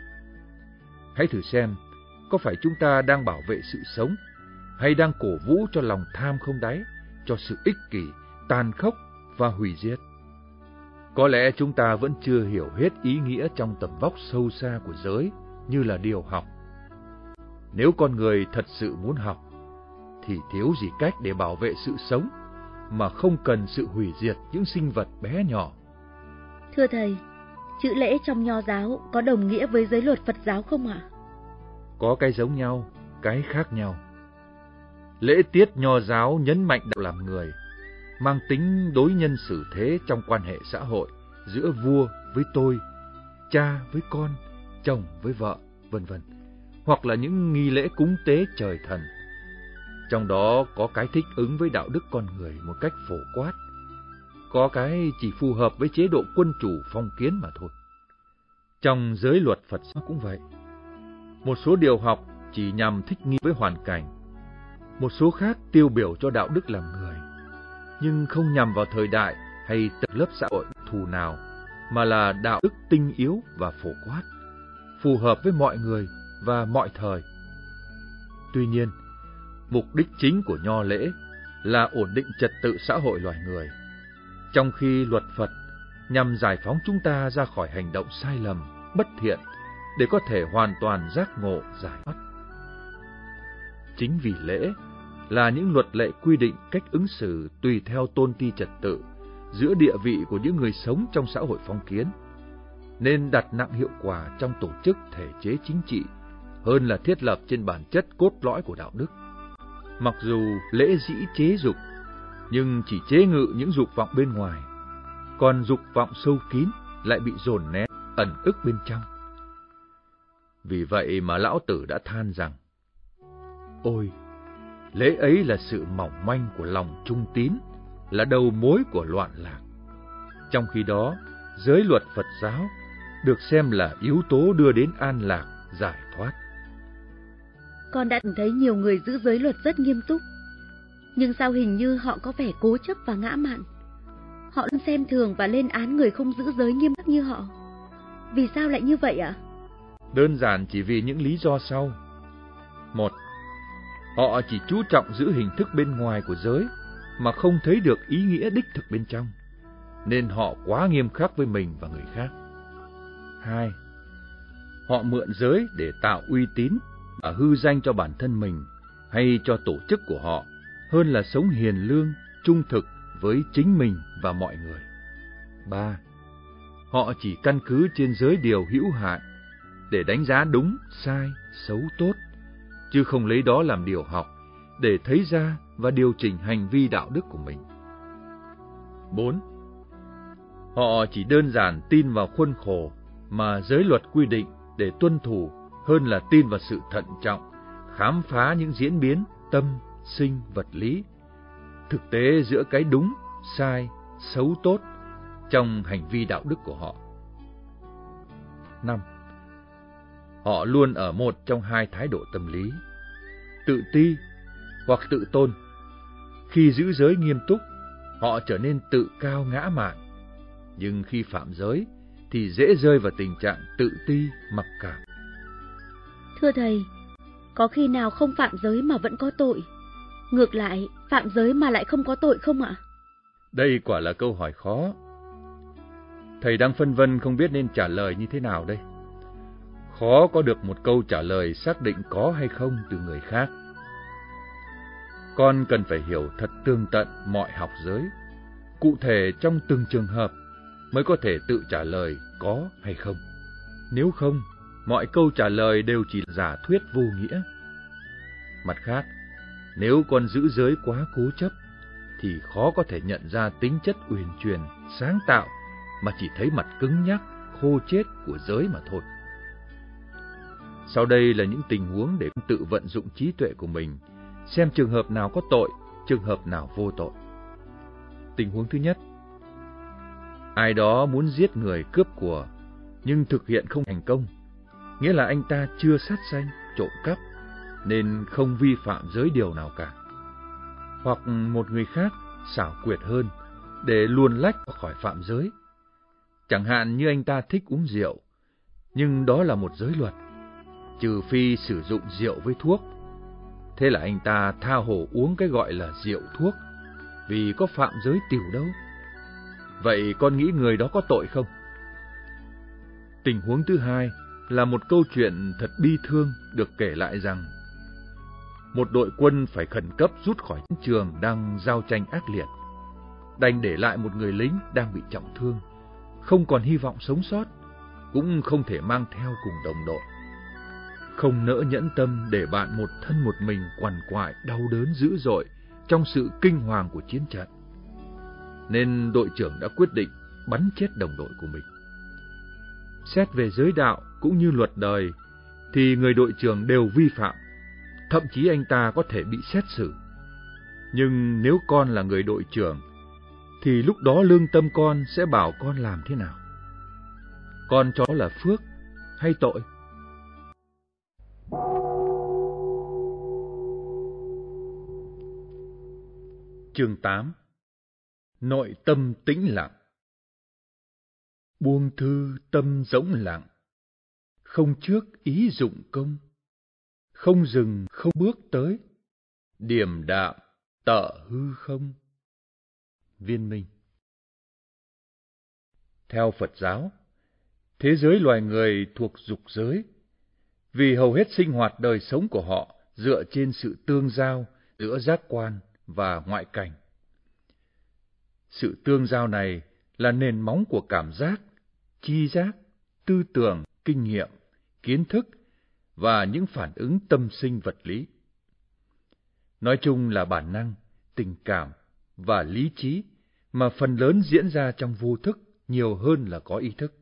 Hãy thử xem, có phải chúng ta đang bảo vệ sự sống, hay đang cổ vũ cho lòng tham không đáy, cho sự ích kỷ, tàn khốc và hủy diệt? Có lẽ chúng ta vẫn chưa hiểu hết ý nghĩa trong tầm vóc sâu xa của giới như là điều học. Nếu con người thật sự muốn học, thì thiếu gì cách để bảo vệ sự sống, mà không cần sự hủy diệt những sinh vật bé nhỏ. Thưa Thầy, chữ lễ trong Nho giáo có đồng nghĩa với giới luật Phật giáo không ạ? Có cái giống nhau, cái khác nhau. Lễ tiết Nho giáo nhấn mạnh đạo làm người, mang tính đối nhân xử thế trong quan hệ xã hội giữa vua với tôi, cha với con, chồng với vợ, vân vân, hoặc là những nghi lễ cúng tế trời thần. Trong đó có cái thích ứng với đạo đức con người một cách phổ quát, có cái chỉ phù hợp với chế độ quân chủ phong kiến mà thôi. Trong giới luật Phật giáo cũng vậy. Một số điều học chỉ nhằm thích nghi với hoàn cảnh, một số khác tiêu biểu cho đạo đức làm người, nhưng không nhằm vào thời đại hay tầng lớp xã hội thù nào, mà là đạo đức tinh yếu và phổ quát, phù hợp với mọi người và mọi thời. Tuy nhiên, mục đích chính của Nho lễ là ổn định trật tự xã hội loài người, trong khi luật Phật nhằm giải phóng chúng ta ra khỏi hành động sai lầm, bất thiện, để có thể hoàn toàn giác ngộ, giải thoát. Chính vì lễ là những luật lệ quy định cách ứng xử tùy theo tôn ti trật tự giữa địa vị của những người sống trong xã hội phong kiến, nên đặt nặng hiệu quả trong tổ chức thể chế chính trị hơn là thiết lập trên bản chất cốt lõi của đạo đức. Mặc dù lễ dĩ chế dục, nhưng chỉ chế ngự những dục vọng bên ngoài, còn dục vọng sâu kín lại bị dồn nén, ẩn ức bên trong. Vì vậy mà Lão Tử đã than rằng: ôi, lễ ấy là sự mỏng manh của lòng trung tín, là đầu mối của loạn lạc. Trong khi đó, giới luật Phật giáo được xem là yếu tố đưa đến an lạc, giải thoát. Con đã thấy nhiều người giữ giới luật rất nghiêm túc, nhưng sao hình như họ có vẻ cố chấp và ngã mạn. Họ luôn xem thường và lên án người không giữ giới nghiêm khắc như họ. Vì sao lại như vậy ạ? Đơn giản chỉ vì những lý do sau. Một, họ chỉ chú trọng giữ hình thức bên ngoài của giới, mà không thấy được ý nghĩa đích thực bên trong, nên họ quá nghiêm khắc với mình và người khác. Hai, họ mượn giới để tạo uy tín và hư danh cho bản thân mình hay cho tổ chức của họ, hơn là sống hiền lương, trung thực với chính mình và mọi người. 3. Họ chỉ căn cứ trên giới điều hữu hạn để đánh giá đúng, sai, xấu, tốt, chứ không lấy đó làm điều học để thấy ra và điều chỉnh hành vi đạo đức của mình. 4. Họ chỉ đơn giản tin vào khuôn khổ mà giới luật quy định để tuân thủ hơn là tin vào sự thận trọng, khám phá những diễn biến tâm, sinh, vật lý, thực tế giữa cái đúng, sai, xấu, tốt trong hành vi đạo đức của họ. 5. Họ luôn ở một trong hai thái độ tâm lý, tự ti hoặc tự tôn. Khi giữ giới nghiêm túc, họ trở nên tự cao ngã mạn, nhưng khi phạm giới thì dễ rơi vào tình trạng tự ti, mặc cảm. Thưa Thầy, có khi nào không phạm giới mà vẫn có tội? Ngược lại, phạm giới mà lại không có tội không ạ? Đây quả là câu hỏi khó. Thầy đang phân vân không biết nên trả lời như thế nào đây. Khó có được một câu trả lời xác định có hay không từ người khác. Con cần phải hiểu thật tường tận mọi học giới, cụ thể trong từng trường hợp mới có thể tự trả lời có hay không. Nếu không, mọi câu trả lời đều chỉ là giả thuyết vô nghĩa. Mặt khác, nếu con giữ giới quá cố chấp, thì khó có thể nhận ra tính chất uyển chuyển, sáng tạo, mà chỉ thấy mặt cứng nhắc, khô chết của giới mà thôi. Sau đây là những tình huống để tự vận dụng trí tuệ của mình, xem trường hợp nào có tội, trường hợp nào vô tội. Tình huống thứ nhất: ai đó muốn giết người, cướp của, nhưng thực hiện không thành công, nghĩa là anh ta chưa sát sanh, trộm cắp, nên không vi phạm giới điều nào cả. Hoặc một người khác xảo quyệt hơn để luồn lách khỏi phạm giới. Chẳng hạn như anh ta thích uống rượu, nhưng đó là một giới luật, trừ phi sử dụng rượu với thuốc. Thế là anh ta tha hồ uống cái gọi là rượu thuốc, vì có phạm giới tỉu đâu. Vậy con nghĩ người đó có tội không? Tình huống thứ hai là một câu chuyện thật bi thương được kể lại rằng một đội quân phải khẩn cấp rút khỏi chiến trường đang giao tranh ác liệt, đành để lại một người lính đang bị trọng thương, không còn hy vọng sống sót, cũng không thể mang theo cùng đồng đội. Không nỡ nhẫn tâm để bạn một thân một mình quằn quại đau đớn dữ dội trong sự kinh hoàng của chiến trận, nên đội trưởng đã quyết định bắn chết đồng đội của mình. Xét về giới đạo cũng như luật đời thì người đội trưởng đều vi phạm, thậm chí anh ta có thể bị xét xử. Nhưng nếu con là người đội trưởng thì lúc đó lương tâm con sẽ bảo con làm thế nào? Con cho là phước hay tội? Chương 8: Nội tâm tĩnh lặng. Buông thư tâm rỗng lặng, không trước ý dụng công, không dừng không bước tới, điềm đạm tợ hư không. Viên Minh. Theo Phật giáo, thế giới loài người thuộc dục giới, vì hầu hết sinh hoạt đời sống của họ dựa trên sự tương giao giữa giác quan và ngoại cảnh. Sự tương giao này là nền móng của cảm giác, tri giác, tư tưởng, kinh nghiệm, kiến thức và những phản ứng tâm sinh vật lý. Nói chung là bản năng, tình cảm và lý trí mà phần lớn diễn ra trong vô thức nhiều hơn là có ý thức.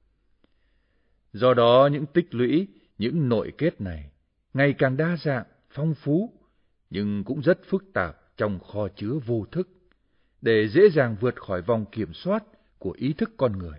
Do đó những tích lũy, những nội kết này ngày càng đa dạng, phong phú, nhưng cũng rất phức tạp trong kho chứa vô thức, để dễ dàng vượt khỏi vòng kiểm soát của ý thức con người.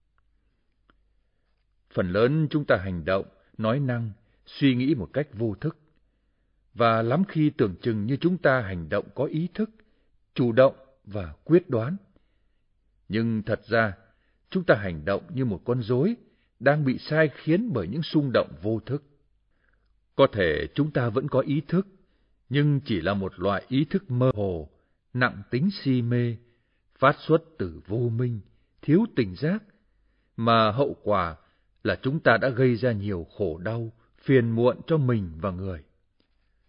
Phần lớn chúng ta hành động, nói năng, suy nghĩ một cách vô thức, và lắm khi tưởng chừng như chúng ta hành động có ý thức, chủ động và quyết đoán. Nhưng thật ra, chúng ta hành động như một con rối đang bị sai khiến bởi những xung động vô thức. Có thể chúng ta vẫn có ý thức, nhưng chỉ là một loại ý thức mơ hồ, nặng tính si mê, phát xuất từ vô minh, thiếu tỉnh giác, mà hậu quả là chúng ta đã gây ra nhiều khổ đau, phiền muộn cho mình và người.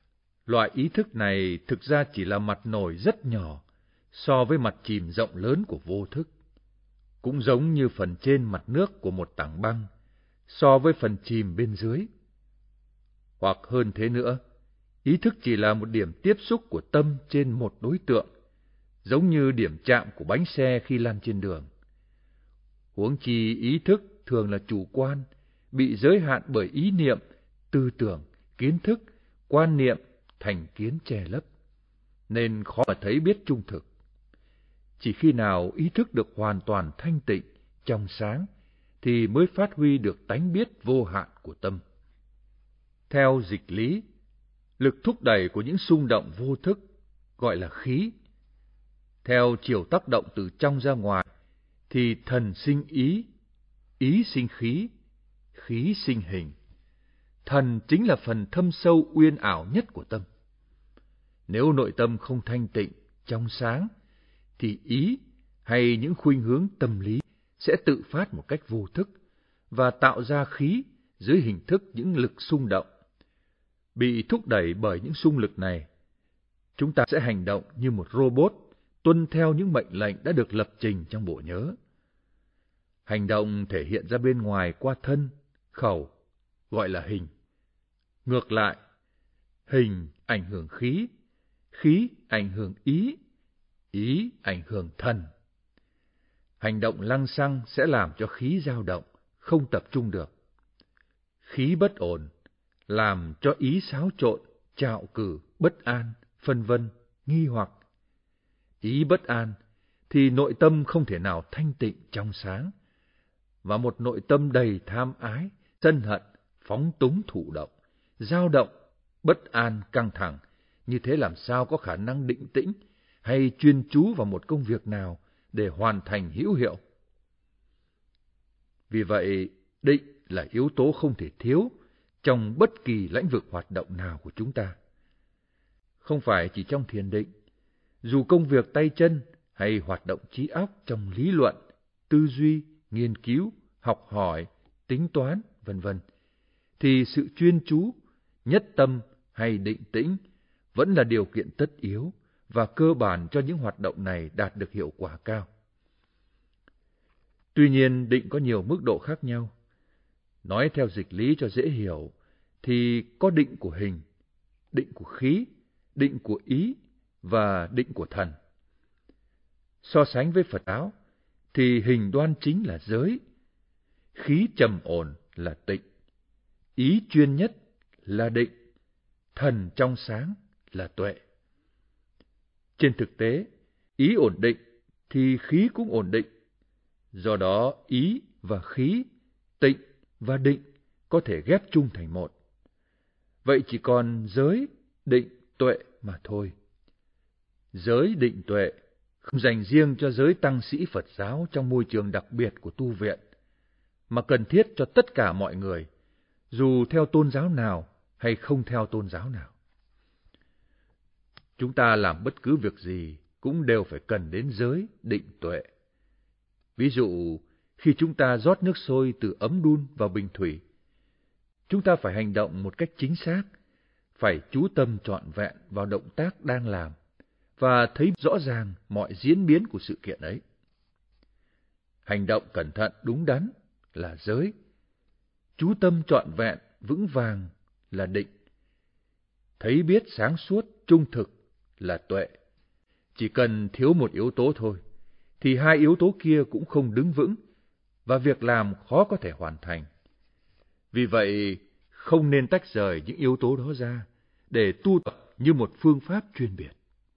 Loại ý thức này thực ra chỉ là mặt nổi rất nhỏ so với mặt chìm rộng lớn của vô thức, cũng giống như phần trên mặt nước của một tảng băng so với phần chìm bên dưới. Hoặc hơn thế nữa, ý thức chỉ là một điểm tiếp xúc của tâm trên một đối tượng, giống như điểm chạm của bánh xe khi lăn trên đường. Huống chi ý thức thường là chủ quan, bị giới hạn bởi ý niệm, tư tưởng, kiến thức, quan niệm, thành kiến che lấp, nên khó mà thấy biết trung thực. Chỉ khi nào ý thức được hoàn toàn thanh tịnh, trong sáng, thì mới phát huy được tánh biết vô hạn của tâm. Theo dịch lý, lực thúc đẩy của những xung động vô thức gọi là khí. Theo chiều tác động từ trong ra ngoài, thì thần sinh ý, ý sinh khí, khí sinh hình. Thần chính là phần thâm sâu uyên ảo nhất của tâm. Nếu nội tâm không thanh tịnh, trong sáng, thì ý hay những khuynh hướng tâm lý sẽ tự phát một cách vô thức và tạo ra khí dưới hình thức những lực xung động. Bị thúc đẩy bởi những xung lực này, chúng ta sẽ hành động như một robot, tuân theo những mệnh lệnh đã được lập trình trong bộ nhớ. Hành động thể hiện ra bên ngoài qua thân, khẩu, gọi là hình. Ngược lại, hình ảnh hưởng khí, khí ảnh hưởng ý, ý ảnh hưởng thần. Hành động lăng xăng sẽ làm cho khí dao động, không tập trung được. Khí bất ổn làm cho ý xáo trộn, trạo cử, bất an, phân vân, nghi hoặc. Ý bất an thì nội tâm không thể nào thanh tịnh trong sáng, và một nội tâm đầy tham ái, sân hận, phóng túng thụ động, dao động, bất an, căng thẳng, như thế làm sao có khả năng định tĩnh hay chuyên chú vào một công việc nào để hoàn thành hữu hiệu. Vì vậy, định là yếu tố không thể thiếu trong bất kỳ lĩnh vực hoạt động nào của chúng ta. Không phải chỉ trong thiền định, dù công việc tay chân hay hoạt động trí óc trong lý luận, tư duy, nghiên cứu, học hỏi, tính toán, vân vân, thì sự chuyên chú, nhất tâm hay định tĩnh vẫn là điều kiện tất yếu và cơ bản cho những hoạt động này đạt được hiệu quả cao. Tuy nhiên, định có nhiều mức độ khác nhau. Nói theo dịch lý cho dễ hiểu, thì có định của hình, định của khí, định của ý và định của thần. So sánh với Phật giáo, thì hình đoan chính là giới, khí trầm ổn là tịnh, ý chuyên nhất là định, thần trong sáng là tuệ. Trên thực tế, ý ổn định thì khí cũng ổn định. Do đó, ý và khí, tịnh và định có thể ghép chung thành một. Vậy chỉ còn giới, định, tuệ mà thôi. Giới, định, tuệ không dành riêng cho giới tăng sĩ Phật giáo trong môi trường đặc biệt của tu viện, mà cần thiết cho tất cả mọi người, dù theo tôn giáo nào hay không theo tôn giáo nào. Chúng ta làm bất cứ việc gì cũng đều phải cần đến giới, định, tuệ. Ví dụ, khi chúng ta rót nước sôi từ ấm đun vào bình thủy, chúng ta phải hành động một cách chính xác, phải chú tâm trọn vẹn vào động tác đang làm và thấy rõ ràng mọi diễn biến của sự kiện ấy. Hành động cẩn thận đúng đắn là giới, chú tâm trọn vẹn vững vàng là định, thấy biết sáng suốt trung thực là tuệ. Chỉ cần thiếu một yếu tố thôi, thì hai yếu tố kia cũng không đứng vững, và việc làm khó có thể hoàn thành. Vì vậy, không nên tách rời những yếu tố đó ra, để tu tập như một phương pháp chuyên biệt.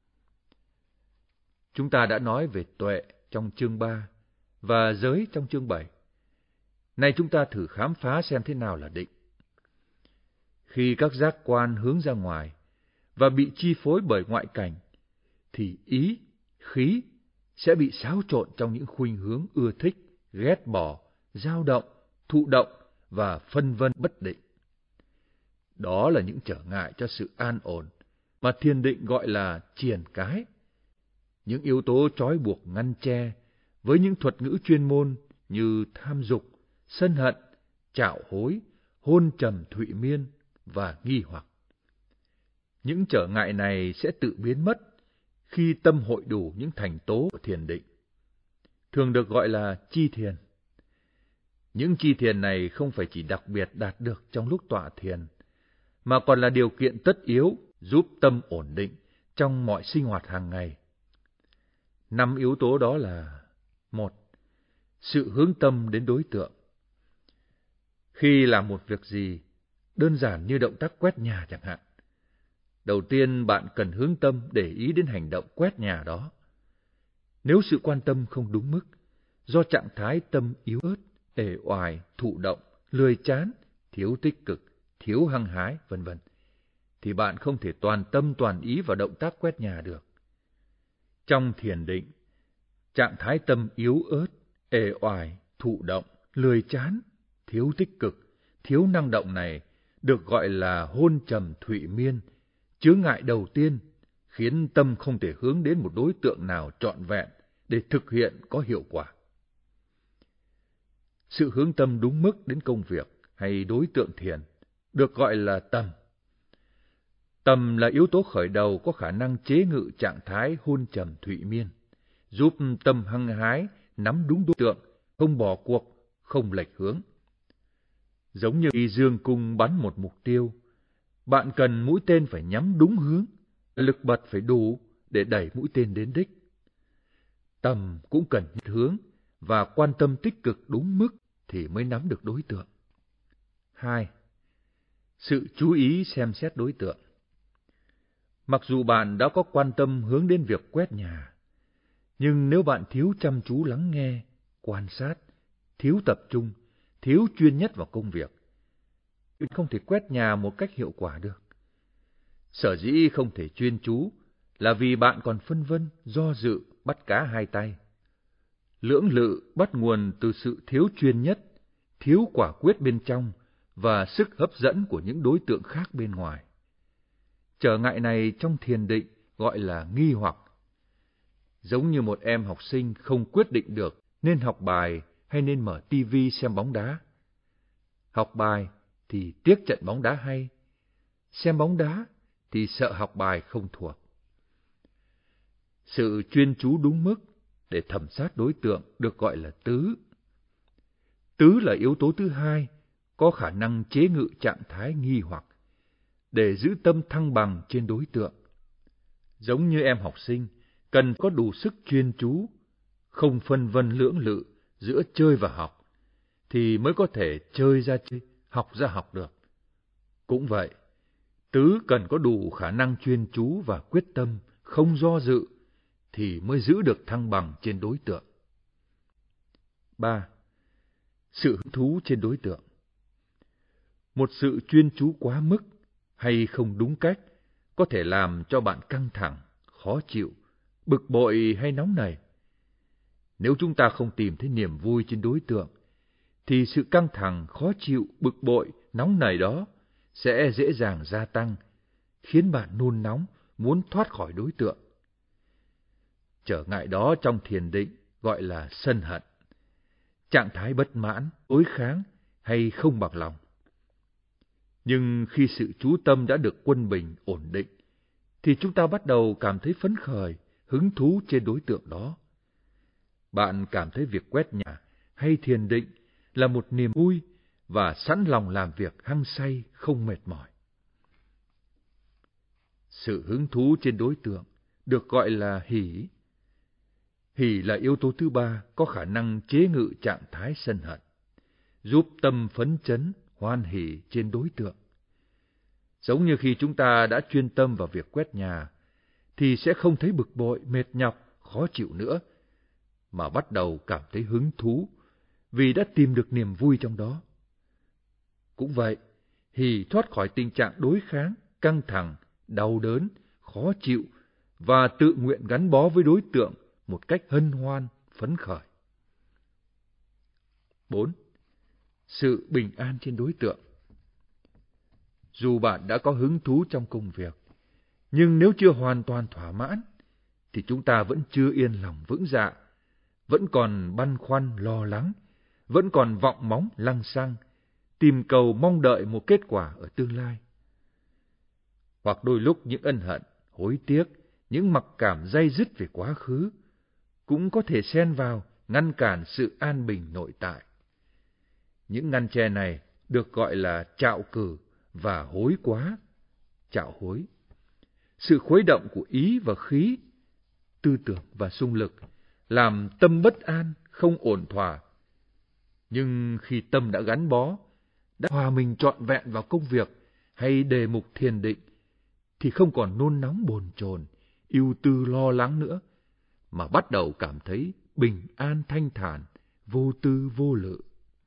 Chúng ta đã nói về tuệ trong chương 3, và giới trong chương 7. Nay chúng ta thử khám phá xem thế nào là định. Khi các giác quan hướng ra ngoài, và bị chi phối bởi ngoại cảnh, thì ý, khí sẽ bị xáo trộn trong những khuynh hướng ưa thích, ghét bỏ, dao động, thụ động và phân vân bất định. Đó là những trở ngại cho sự an ổn mà thiền định gọi là triền cái. Những yếu tố trói buộc ngăn che với những thuật ngữ chuyên môn như tham dục, sân hận, trạo hối, hôn trầm thụy miên và nghi hoặc. Những trở ngại này sẽ tự biến mất khi tâm hội đủ những thành tố của thiền định, thường được gọi là chi thiền. Những chi thiền này không phải chỉ đặc biệt đạt được trong lúc tọa thiền, mà còn là điều kiện tất yếu giúp tâm ổn định trong mọi sinh hoạt hàng ngày. 5 yếu tố đó là: 1. Sự hướng tâm đến đối tượng. Khi làm một việc gì, đơn giản như động tác quét nhà chẳng hạn, đầu tiên bạn cần hướng tâm để ý đến hành động quét nhà đó. Nếu sự quan tâm không đúng mức, do trạng thái tâm yếu ớt, uể oải, thụ động, lười chán, thiếu tích cực, thiếu hăng hái, vân vân, thì bạn không thể toàn tâm toàn ý vào động tác quét nhà được. Trong thiền định, trạng thái tâm yếu ớt, uể oải, thụ động, lười chán, thiếu tích cực, thiếu năng động này được gọi là hôn trầm thụy miên, chướng ngại đầu tiên khiến tâm không thể hướng đến một đối tượng nào trọn vẹn để thực hiện có hiệu quả. Sự hướng tâm đúng mức đến công việc hay đối tượng thiền được gọi là tầm. Tầm là yếu tố khởi đầu có khả năng chế ngự trạng thái hôn trầm thụy miên, giúp tâm hăng hái, nắm đúng đối tượng, không bỏ cuộc, không lệch hướng. Giống như khi dương cung bắn một mục tiêu, bạn cần mũi tên phải nhắm đúng hướng, lực bật phải đủ để đẩy mũi tên đến đích. Tầm cũng cần hướng và quan tâm tích cực đúng mức thì mới nắm được đối tượng. 2. Sự chú ý xem xét đối tượng. Mặc dù bạn đã có quan tâm hướng đến việc quét nhà, nhưng nếu bạn thiếu chăm chú lắng nghe, quan sát, thiếu tập trung, thiếu chuyên nhất vào công việc, bạn không thể quét nhà một cách hiệu quả được. Sở dĩ không thể chuyên chú là vì bạn còn phân vân, do dự, bắt cá hai tay. Lưỡng lự bắt nguồn từ sự thiếu chuyên nhất, thiếu quả quyết bên trong và sức hấp dẫn của những đối tượng khác bên ngoài. Trở ngại này trong thiền định gọi là nghi hoặc. Giống như một em học sinh không quyết định được nên học bài hay nên mở tivi xem bóng đá. Học bài thì tiếc trận bóng đá hay, xem bóng đá thì sợ học bài không thuộc. Sự chuyên chú đúng mức để thẩm sát đối tượng được gọi là tứ. Tứ là yếu tố thứ hai, có khả năng chế ngự trạng thái nghi hoặc, để giữ tâm thăng bằng trên đối tượng. Giống như em học sinh, cần có đủ sức chuyên chú, không phân vân lưỡng lự giữa chơi và học, thì mới có thể chơi ra chơi, học ra học được. Cũng vậy, tứ cần có đủ khả năng chuyên chú và quyết tâm, không do dự, thì mới giữ được thăng bằng trên đối tượng. 3. Sự hứng thú trên đối tượng. Một sự chuyên chú quá mức hay không đúng cách có thể làm cho bạn căng thẳng, khó chịu, bực bội hay nóng nảy. Nếu chúng ta không tìm thấy niềm vui trên đối tượng, thì sự căng thẳng, khó chịu, bực bội, nóng nảy đó sẽ dễ dàng gia tăng, khiến bạn nôn nóng, muốn thoát khỏi đối tượng. Trở ngại đó trong thiền định gọi là sân hận, trạng thái bất mãn, đối kháng hay không bằng lòng. Nhưng khi sự chú tâm đã được quân bình, ổn định, thì chúng ta bắt đầu cảm thấy phấn khởi, hứng thú trên đối tượng đó. Bạn cảm thấy việc quét nhà hay thiền định là một niềm vui và sẵn lòng làm việc hăng say, không mệt mỏi. Sự hứng thú trên đối tượng được gọi là hỷ. Hỷ là yếu tố thứ ba có khả năng chế ngự trạng thái sân hận, giúp tâm phấn chấn, hoan hỷ trên đối tượng. Giống như khi chúng ta đã chuyên tâm vào việc quét nhà, thì sẽ không thấy bực bội, mệt nhọc, khó chịu nữa, mà bắt đầu cảm thấy hứng thú, vì đã tìm được niềm vui trong đó. Cũng vậy, hỷ thoát khỏi tình trạng đối kháng, căng thẳng, đau đớn, khó chịu, và tự nguyện gắn bó với đối tượng một cách hân hoan, phấn khởi. 4. Sự bình an trên đối tượng. Dù bạn đã có hứng thú trong công việc, nhưng nếu chưa hoàn toàn thỏa mãn, thì chúng ta vẫn chưa yên lòng vững dạ, vẫn còn băn khoăn lo lắng, vẫn còn vọng móng lăng xăng, tìm cầu mong đợi một kết quả ở tương lai. hoặc đôi lúc những ân hận, hối tiếc, những mặc cảm day dứt về quá khứ, cũng có thể xen vào ngăn cản sự an bình nội tại. Những ngăn tre này được gọi là trạo cử và hối quá, trạo hối. Sự khuấy động của ý và khí, tư tưởng và xung lực, làm tâm bất an, không ổn thỏa. Nhưng khi tâm đã gắn bó, đã hòa mình trọn vẹn vào công việc hay đề mục thiền định, thì không còn nôn nóng bồn chồn, ưu tư lo lắng nữa, mà bắt đầu cảm thấy bình an thanh thản, vô tư vô lự.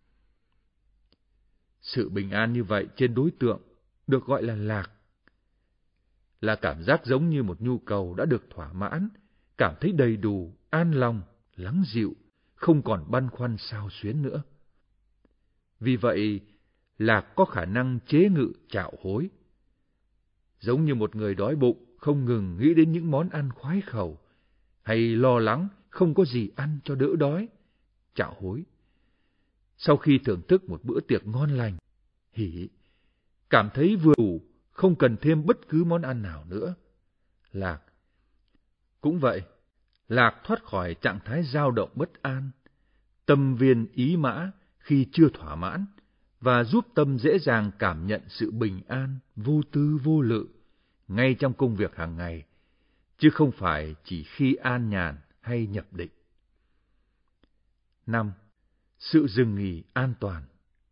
Sự bình an như vậy trên đối tượng được gọi là lạc, là cảm giác giống như một nhu cầu đã được thỏa mãn, cảm thấy đầy đủ, an lòng, lắng dịu, không còn băn khoăn xao xuyến nữa. Vì vậy, lạc có khả năng chế ngự trạo hối. Giống như một người đói bụng không ngừng nghĩ đến những món ăn khoái khẩu, hay lo lắng không có gì ăn cho đỡ đói, trạo hối. Sau khi thưởng thức một bữa tiệc ngon lành, hỉ, cảm thấy vừa đủ, không cần thêm bất cứ món ăn nào nữa, lạc. Cũng vậy, lạc thoát khỏi trạng thái dao động bất an, tâm viên ý mã khi chưa thỏa mãn, và giúp tâm dễ dàng cảm nhận sự bình an, vô tư vô lự, ngay trong công việc hàng ngày, chứ không phải chỉ khi an nhàn hay nhập định. 5. Sự dừng nghỉ an toàn.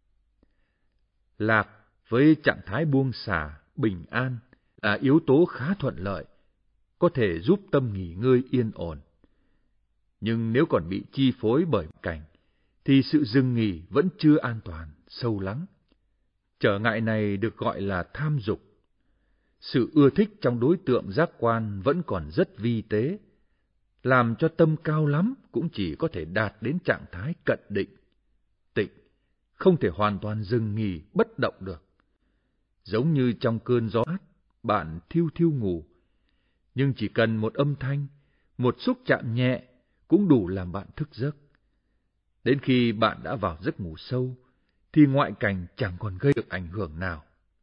Lạc với trạng thái buông xả, bình an là yếu tố khá thuận lợi, có thể giúp tâm nghỉ ngơi yên ổn. Nhưng nếu còn bị chi phối bởi cảnh, thì sự dừng nghỉ vẫn chưa an toàn, sâu lắng. Trở ngại này được gọi là tham dục. Sự ưa thích trong đối tượng giác quan vẫn còn rất vi tế, làm cho tâm cao lắm cũng chỉ có thể đạt đến trạng thái cận định, tịnh, không thể hoàn toàn dừng nghỉ bất động được. Giống như trong cơn gió mát, bạn thiêu thiêu ngủ, nhưng chỉ cần một âm thanh, một xúc chạm nhẹ cũng đủ làm bạn thức giấc. Đến khi bạn đã vào giấc ngủ sâu, thì ngoại cảnh chẳng còn gây được ảnh hưởng nào.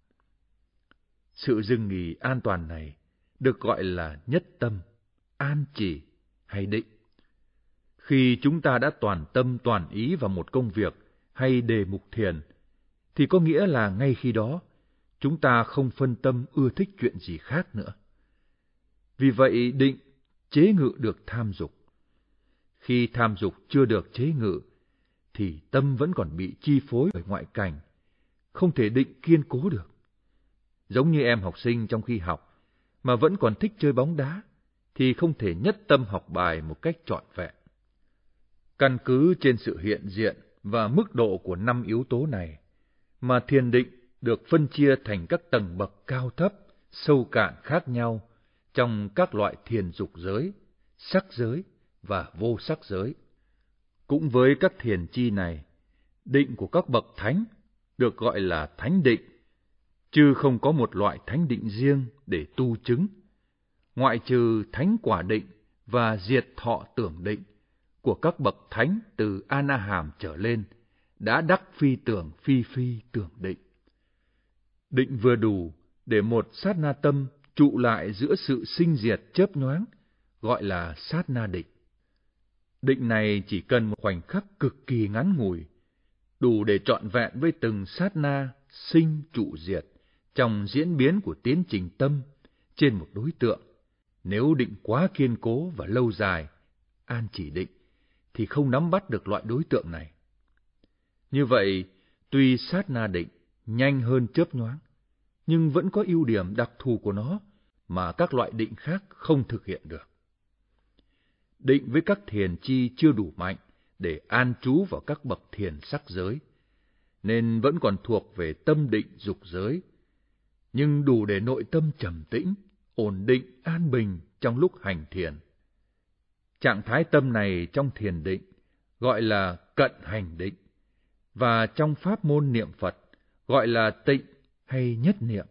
Sự dừng nghỉ an toàn này được gọi là nhất tâm, an chỉ hay định. Khi chúng ta đã toàn tâm toàn ý vào một công việc hay đề mục thiền, thì có nghĩa là ngay khi đó, chúng ta không phân tâm ưa thích chuyện gì khác nữa. Vì vậy, định chế ngự được tham dục. Khi tham dục chưa được chế ngự, thì tâm vẫn còn bị chi phối bởi ngoại cảnh, không thể định kiên cố được. Giống như em học sinh trong khi học, mà vẫn còn thích chơi bóng đá, thì không thể nhất tâm học bài một cách trọn vẹn. Căn cứ trên sự hiện diện và mức độ của 5 yếu tố này, mà thiền định được phân chia thành các tầng bậc cao thấp, sâu cạn khác nhau trong các loại thiền dục giới, sắc giới và vô sắc giới. Cũng với các thiền chi này, định của các bậc thánh được gọi là thánh định, chứ không có một loại thánh định riêng để tu chứng, ngoại trừ thánh quả định và diệt thọ tưởng định của các bậc thánh từ A-na-hàm trở lên, đã đắc phi tưởng phi phi tưởng định. Định vừa đủ để một sát na tâm trụ lại giữa sự sinh diệt chớp nhoáng, gọi là sát na định. Định này chỉ cần một khoảnh khắc cực kỳ ngắn ngủi, đủ để trọn vẹn với từng sát na sinh trụ diệt trong diễn biến của tiến trình tâm trên một đối tượng. Nếu định quá kiên cố và lâu dài, an chỉ định, thì không nắm bắt được loại đối tượng này. Như vậy, tuy sát na định nhanh hơn chớp nhoáng, nhưng vẫn có ưu điểm đặc thù của nó mà các loại định khác không thực hiện được. Định với các thiền chi chưa đủ mạnh để an trú vào các bậc thiền sắc giới, nên vẫn còn thuộc về tâm định dục giới, nhưng đủ để nội tâm trầm tĩnh, ổn định, an bình trong lúc hành thiền. Trạng thái tâm này trong thiền định gọi là cận hành định, và trong pháp môn niệm Phật gọi là tịnh hay nhất niệm.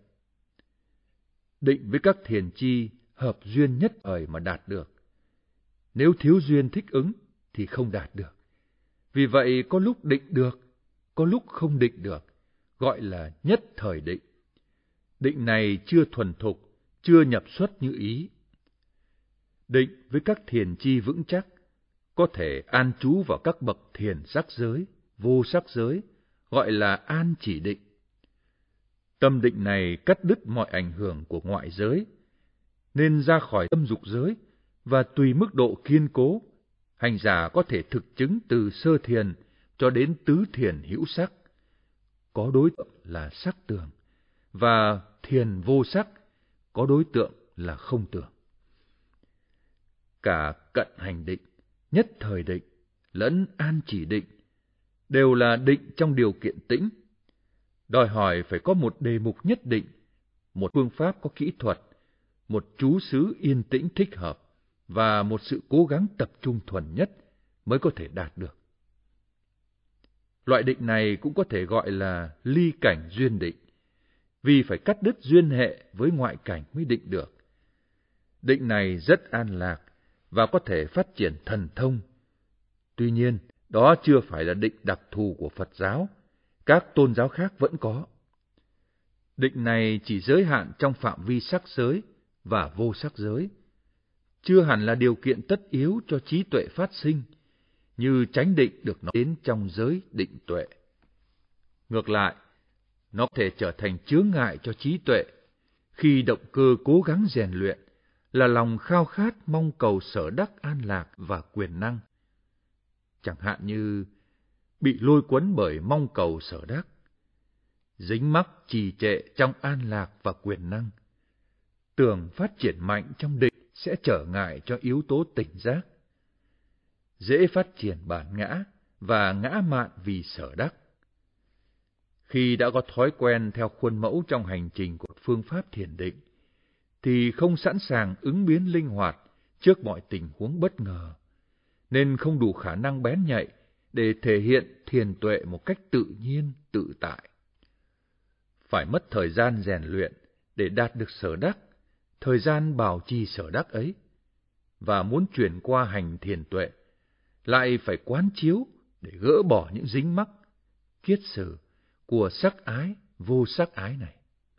Định với các thiền chi hợp duyên nhất thời mà đạt được. Nếu thiếu duyên thích ứng thì không đạt được. Vì vậy có lúc định được, có lúc không định được, gọi là nhất thời định. định này chưa thuần thục, chưa nhập xuất như ý. Định với các thiền chi vững chắc, có thể an trú vào các bậc thiền sắc giới, vô sắc giới, gọi là an chỉ định. Tâm định này cắt đứt mọi ảnh hưởng của ngoại giới, nên ra khỏi tâm dục giới, và tùy mức độ kiên cố, hành giả có thể thực chứng từ sơ thiền cho đến tứ thiền hữu sắc, có đối tượng là sắc tưởng, và thiền vô sắc, có đối tượng là không tưởng. Cả cận hành định, nhất thời định, lẫn an chỉ định, đều là định trong điều kiện tĩnh, đòi hỏi phải có một đề mục nhất định, một phương pháp có kỹ thuật, một trú xứ yên tĩnh thích hợp, và một sự cố gắng tập trung thuần nhất mới có thể đạt được. Loại định này cũng có thể gọi là ly cảnh duyên định, vì phải cắt đứt duyên hệ với ngoại cảnh mới định được. Định này rất an lạc và có thể phát triển thần thông. Tuy nhiên, đó chưa phải là định đặc thù của Phật giáo, các tôn giáo khác vẫn có. Định này chỉ giới hạn trong phạm vi sắc giới và vô sắc giới, chưa hẳn là điều kiện tất yếu cho trí tuệ phát sinh, như chánh định được nói đến trong giới định tuệ. Ngược lại, nó có thể trở thành chướng ngại cho trí tuệ, khi động cơ cố gắng rèn luyện là lòng khao khát mong cầu sở đắc an lạc và quyền năng. Chẳng hạn như bị lôi cuốn bởi mong cầu sở đắc, dính mắc trì trệ trong an lạc và quyền năng, tưởng phát triển mạnh trong định sẽ trở ngại cho yếu tố tỉnh giác, dễ phát triển bản ngã và ngã mạn vì sở đắc. Khi đã có thói quen theo khuôn mẫu trong hành trình của phương pháp thiền định, thì không sẵn sàng ứng biến linh hoạt trước mọi tình huống bất ngờ, nên không đủ khả năng bén nhạy để thể hiện thiền tuệ một cách tự nhiên, tự tại. Phải mất thời gian rèn luyện để đạt được sở đắc, thời gian bảo trì sở đắc ấy, và muốn chuyển qua hành thiền tuệ, lại phải quán chiếu để gỡ bỏ những dính mắc, kiết sử của sắc ái, vô sắc ái này.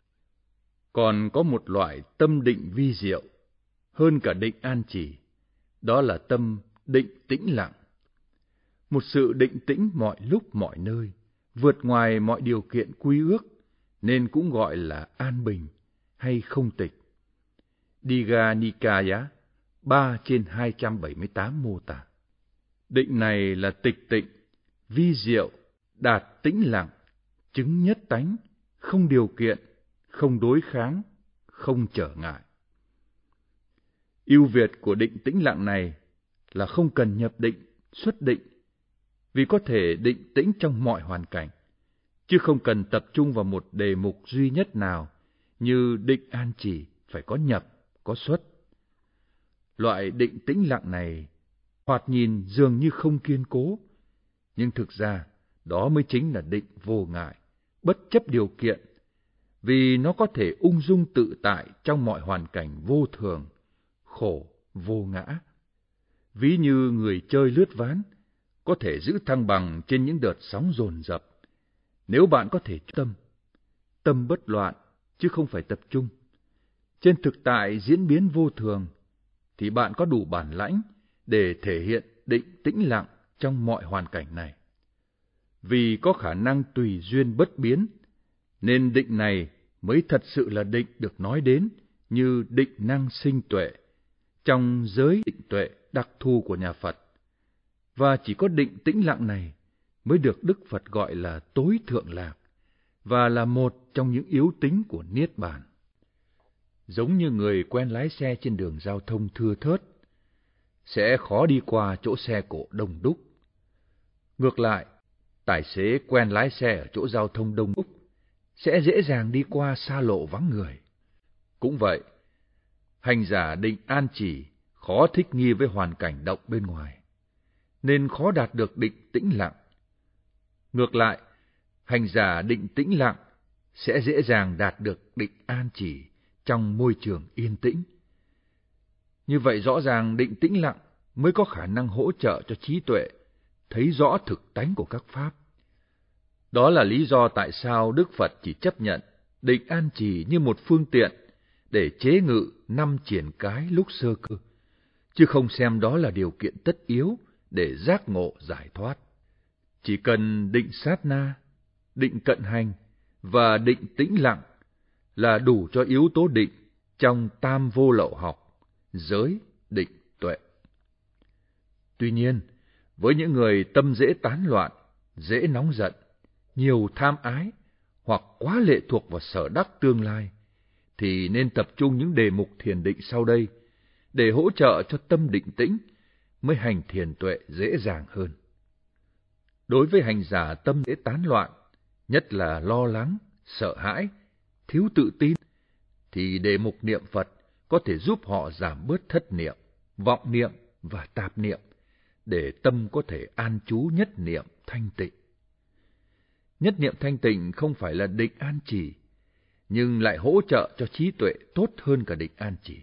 Còn có một loại tâm định vi diệu, hơn cả định an trì, đó là tâm định tĩnh lặng. Một sự định tĩnh mọi lúc mọi nơi, vượt ngoài mọi điều kiện quy ước, nên cũng gọi là an bình hay không tịch. Digha Nikaya 3/278 mô tả. Định này là tịch tịnh, vi diệu, đạt tĩnh lặng, chứng nhất tánh, không điều kiện, không đối kháng, không trở ngại. Ưu việt của định tĩnh lặng này là không cần nhập định, xuất định, vì có thể định tĩnh trong mọi hoàn cảnh, chứ không cần tập trung vào một đề mục duy nhất nào, như định an trì phải có nhập, có xuất. Loại định tĩnh lặng này thoạt nhìn dường như không kiên cố, nhưng thực ra đó mới chính là định vô ngại, bất chấp điều kiện, vì nó có thể ung dung tự tại trong mọi hoàn cảnh vô thường, khổ, vô ngã. Ví như người chơi lướt ván, có thể giữ thăng bằng trên những đợt sóng dồn dập, nếu bạn có thể tâm bất loạn, chứ không phải tập trung. Trên thực tại diễn biến vô thường, thì bạn có đủ bản lãnh để thể hiện định tĩnh lặng trong mọi hoàn cảnh này. Vì có khả năng tùy duyên bất biến, nên định này mới thật sự là định được nói đến như định năng sinh tuệ, trong giới định tuệ đặc thù của nhà Phật. Và chỉ có định tĩnh lặng này mới được Đức Phật gọi là tối thượng lạc, và là một trong những yếu tính của Niết Bàn. Giống như người quen lái xe trên đường giao thông thưa thớt, sẽ khó đi qua chỗ xe cộ đông đúc. Ngược lại, tài xế quen lái xe ở chỗ giao thông đông đúc, sẽ dễ dàng đi qua xa lộ vắng người. Cũng vậy, hành giả định an trì khó thích nghi với hoàn cảnh động bên ngoài, nên khó đạt được định tĩnh lặng. Ngược lại, hành giả định tĩnh lặng sẽ dễ dàng đạt được định an trì trong môi trường yên tĩnh. Như vậy rõ ràng định tĩnh lặng mới có khả năng hỗ trợ cho trí tuệ thấy rõ thực tánh của các pháp. Đó là lý do tại sao Đức Phật chỉ chấp nhận định an trì như một phương tiện để chế ngự 5 triển cái lúc sơ cơ, chứ không xem đó là điều kiện tất yếu để giác ngộ giải thoát. Chỉ cần định sát na, định cận hành và định tĩnh lặng là đủ cho yếu tố định trong tam vô lậu học, giới, định, tuệ. Tuy nhiên, với những người tâm dễ tán loạn, dễ nóng giận, nhiều tham ái hoặc quá lệ thuộc vào sở đắc tương lai, thì nên tập trung những đề mục thiền định sau đây để hỗ trợ cho tâm định tĩnh, mới hành thiền tuệ dễ dàng hơn. Đối với hành giả tâm dễ tán loạn, nhất là lo lắng, sợ hãi, thiếu tự tin, thì đề mục niệm Phật có thể giúp họ giảm bớt thất niệm, vọng niệm và tạp niệm, để tâm có thể an trú nhất niệm thanh tịnh. Nhất niệm thanh tịnh không phải là định an trì, nhưng lại hỗ trợ cho trí tuệ tốt hơn cả định an trì.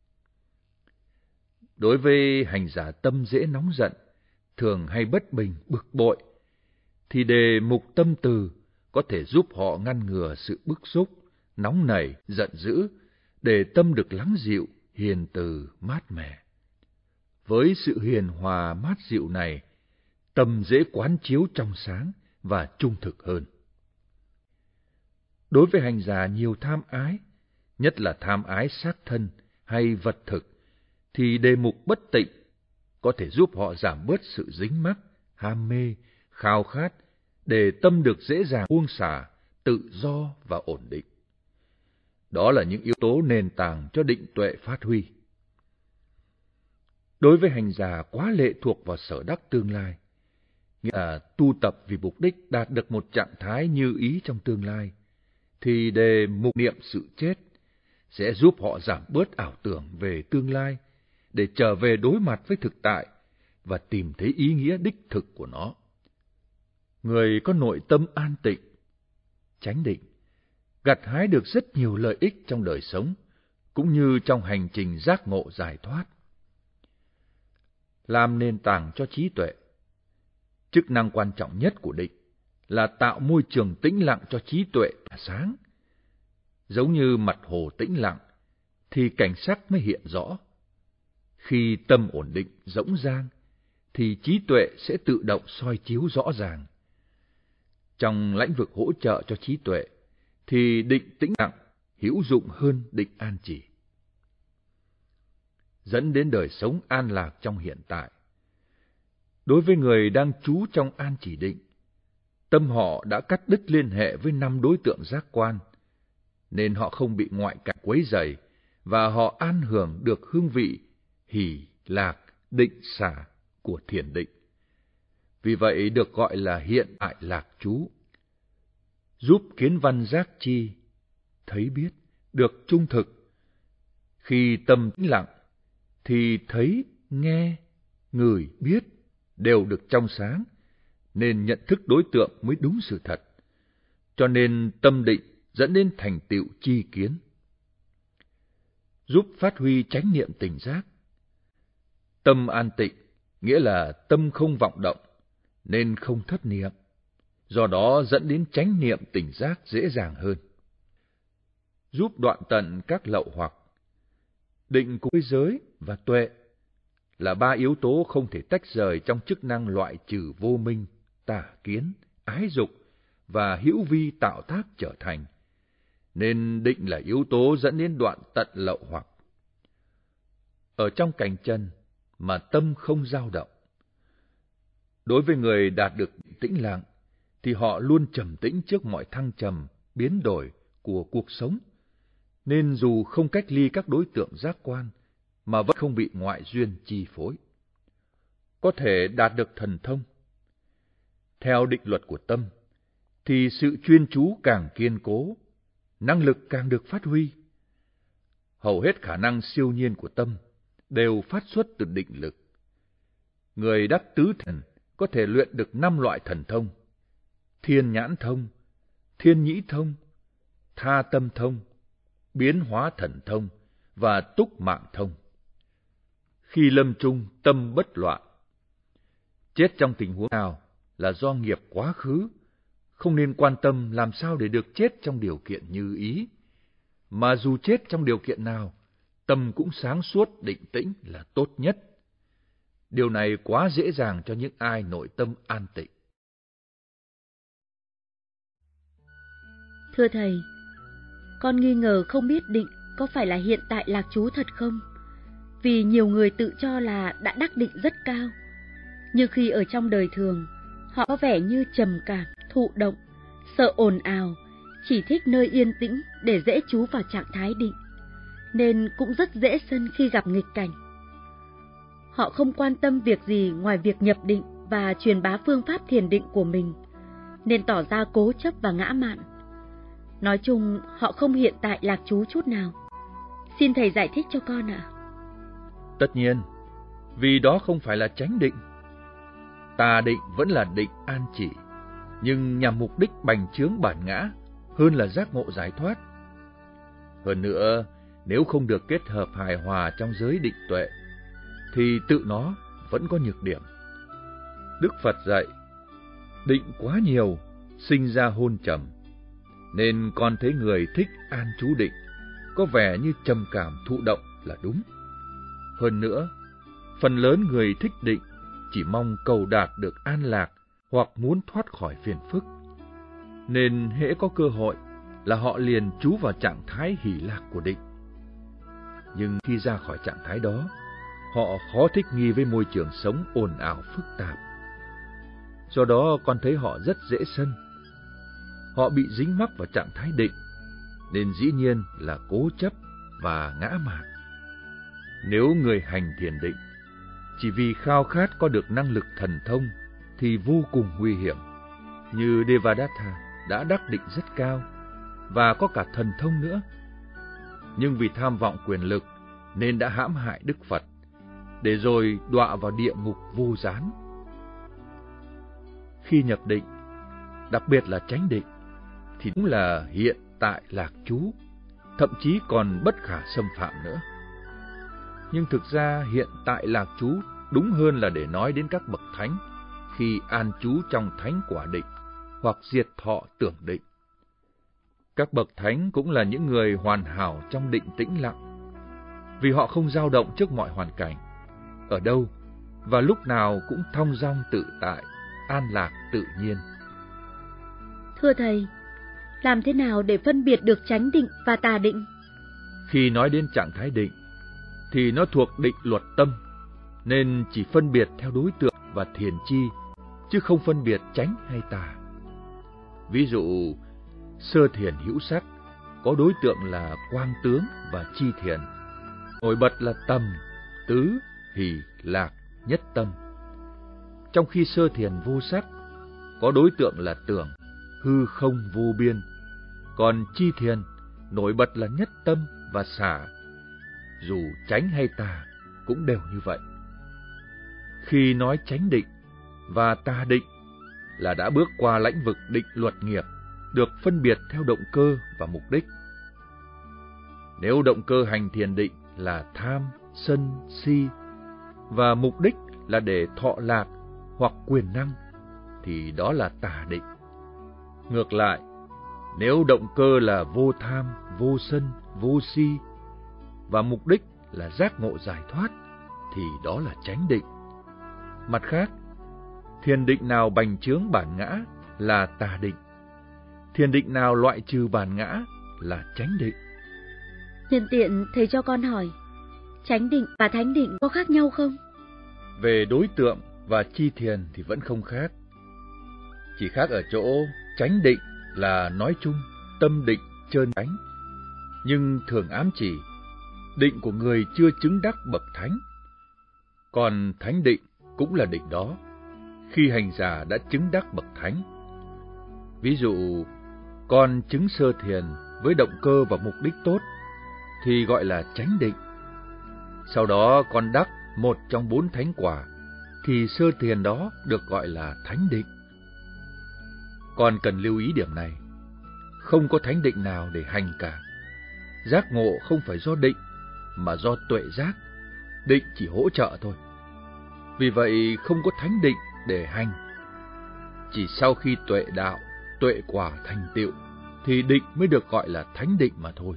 Đối với hành giả tâm dễ nóng giận, thường hay bất bình, bực bội, thì đề mục tâm từ có thể giúp họ ngăn ngừa sự bức xúc, nóng nảy, giận dữ, để tâm được lắng dịu, hiền từ, mát mẻ. Với sự hiền hòa mát dịu này, tâm dễ quán chiếu trong sáng và trung thực hơn. Đối với hành giả nhiều tham ái, nhất là tham ái xác thân hay vật thực, thì đề mục bất tịnh có thể giúp họ giảm bớt sự dính mắc, ham mê, khao khát, để tâm được dễ dàng buông xả, tự do và ổn định. Đó là những yếu tố nền tảng cho định tuệ phát huy. Đối với hành giả quá lệ thuộc vào sở đắc tương lai, nghĩa là tu tập vì mục đích đạt được một trạng thái như ý trong tương lai, thì đề mục niệm sự chết sẽ giúp họ giảm bớt ảo tưởng về tương lai, để trở về đối mặt với thực tại và tìm thấy ý nghĩa đích thực của nó. Người có nội tâm an tịnh, chánh định, gặt hái được rất nhiều lợi ích trong đời sống, cũng như trong hành trình giác ngộ giải thoát. Làm nền tảng cho trí tuệ, chức năng quan trọng nhất của định là tạo môi trường tĩnh lặng cho trí tuệ tỏa sáng. Giống như mặt hồ tĩnh lặng, thì cảnh sắc mới hiện rõ. Khi tâm ổn định, rỗng rang, thì trí tuệ sẽ tự động soi chiếu rõ ràng. Trong lĩnh vực hỗ trợ cho trí tuệ, thì định tĩnh lặng hữu dụng hơn định an trì, dẫn đến đời sống an lạc trong hiện tại. Đối với người đang trú trong an trì định, tâm họ đã cắt đứt liên hệ với 5 đối tượng giác quan, nên họ không bị ngoại cảnh quấy rầy, và họ an hưởng được hương vị hỷ, lạc, định xả của thiền định. Vì vậy được gọi là hiện tại lạc trú. Giúp kiến văn giác chi, thấy biết, được trung thực. Khi tâm tĩnh lặng, thì thấy, nghe, ngửi, biết đều được trong sáng, nên nhận thức đối tượng mới đúng sự thật. Cho nên tâm định dẫn đến thành tựu chi kiến. Giúp phát huy chánh niệm tỉnh giác. Tâm an tịnh nghĩa là tâm không vọng động, nên không thất niệm, do đó dẫn đến chánh niệm tỉnh giác dễ dàng hơn. Giúp đoạn tận các lậu hoặc. Định cùng với giới và tuệ là 3 yếu tố không thể tách rời trong chức năng loại trừ vô minh, tà kiến, ái dục và hữu vi tạo tác trở thành, nên định là yếu tố dẫn đến đoạn tận lậu hoặc. Ở trong cảnh chân mà tâm không dao động. Đối với người đạt được tĩnh lặng, thì họ luôn trầm tĩnh trước mọi thăng trầm, biến đổi của cuộc sống, nên dù không cách ly các đối tượng giác quan, mà vẫn không bị ngoại duyên chi phối. Có thể đạt được thần thông. Theo định luật của tâm, thì sự chuyên chú càng kiên cố, năng lực càng được phát huy. Hầu hết khả năng siêu nhiên của tâm đều phát xuất từ định lực. Người đắc tứ thần có thể luyện được 5 loại thần thông: thiên nhãn thông, thiên nhĩ thông, tha tâm thông, biến hóa thần thông và túc mạng thông. Khi lâm chung tâm bất loạn. Chết trong tình huống nào là do nghiệp quá khứ, không nên quan tâm làm sao để được chết trong điều kiện như ý, mà dù chết trong điều kiện nào, tâm cũng sáng suốt định tĩnh là tốt nhất. Điều này quá dễ dàng cho những ai nội tâm an tịnh. Thưa Thầy, con nghi ngờ không biết định có phải là hiện tại lạc trú thật không? Vì nhiều người tự cho là đã đắc định rất cao, nhưng khi ở trong đời thường, họ có vẻ như trầm cảm, thụ động, sợ ồn ào, chỉ thích nơi yên tĩnh để dễ trú vào trạng thái định, nên cũng rất dễ sân khi gặp nghịch cảnh. Họ không quan tâm việc gì ngoài việc nhập định và truyền bá phương pháp thiền định của mình, nên tỏ ra cố chấp và ngã mạn. Nói chung, họ không hiện tại lạc trú chút nào. Xin Thầy giải thích cho con ạ. Tất nhiên, vì đó không phải là chánh định. Tà định vẫn là định an chỉ, nhưng nhằm mục đích bành trướng bản ngã hơn là giác ngộ giải thoát. Hơn nữa, nếu không được kết hợp hài hòa trong giới định tuệ, thì tự nó vẫn có nhược điểm. Đức Phật dạy, định quá nhiều, sinh ra hôn trầm, nên con thấy người thích an trú định, có vẻ như trầm cảm thụ động là đúng. Hơn nữa, phần lớn người thích định chỉ mong cầu đạt được an lạc hoặc muốn thoát khỏi phiền phức, nên hễ có cơ hội là họ liền trú vào trạng thái hỷ lạc của định. Nhưng khi ra khỏi trạng thái đó, họ khó thích nghi với môi trường sống ồn ào phức tạp. Do đó con thấy họ rất dễ sân. Họ bị dính mắc vào trạng thái định, nên dĩ nhiên là cố chấp và ngã mạn. Nếu người hành thiền định chỉ vì khao khát có được năng lực thần thông thì vô cùng nguy hiểm. Như Devadatta đã đắc định rất cao và có cả thần thông nữa, nhưng vì tham vọng quyền lực nên đã hãm hại Đức Phật, để rồi đọa vào địa ngục vô gián. Khi nhập định, đặc biệt là chánh định, thì cũng là hiện tại lạc trú, thậm chí còn bất khả xâm phạm nữa. Nhưng thực ra hiện tại lạc trú đúng hơn là để nói đến các bậc thánh khi an trú trong thánh quả định hoặc diệt thọ tưởng định. Các bậc thánh cũng là những người hoàn hảo trong định tĩnh lặng, vì họ không dao động trước mọi hoàn cảnh, ở đâu và lúc nào cũng thong dong tự tại, an lạc tự nhiên. Thưa Thầy, làm thế nào để phân biệt được chánh định và tà định? Khi nói đến trạng thái định, thì nó thuộc định luật tâm, nên chỉ phân biệt theo đối tượng và thiền chi, chứ không phân biệt chánh hay tà. Ví dụ, sơ thiền hữu sắc, có đối tượng là quang tướng và chi thiền. Nổi bật là tầm, tứ, hỷ, lạc, nhất tâm. Trong khi sơ thiền vô sắc, có đối tượng là tưởng, hư không vô biên. Còn chi thiền, nổi bật là nhất tâm và xả. Dù chánh hay tà, cũng đều như vậy. Khi nói chánh định và tà định là đã bước qua lãnh vực định luật nghiệp, được phân biệt theo động cơ và mục đích. Nếu động cơ hành thiền định là tham, sân, si, và mục đích là để thọ lạc hoặc quyền năng, thì đó là tà định. Ngược lại, nếu động cơ là vô tham, vô sân, vô si, và mục đích là giác ngộ giải thoát, thì đó là chánh định. Mặt khác, thiền định nào bành trướng bản ngã là tà định, thiền định nào loại trừ bản ngã là chánh định. Nhân tiện Thầy cho con hỏi, chánh định và thánh định có khác nhau không? Về đối tượng và chi thiền thì vẫn không khác. Chỉ khác ở chỗ chánh định là nói chung tâm định trơn chánh, nhưng thường ám chỉ định của người chưa chứng đắc bậc thánh. Còn thánh định cũng là định đó khi hành giả đã chứng đắc bậc thánh. Ví dụ, con chứng sơ thiền với động cơ và mục đích tốt thì gọi là chánh định. Sau đó con đắc một trong 4 thánh quả thì sơ thiền đó được gọi là thánh định. Con cần lưu ý điểm này, không có thánh định nào để hành cả. Giác ngộ không phải do định, mà do tuệ giác. Định chỉ hỗ trợ thôi. Vì vậy không có thánh định để hành. Chỉ sau khi tuệ đạo tuệ quả thành tựu, thì định mới được gọi là thánh định mà thôi.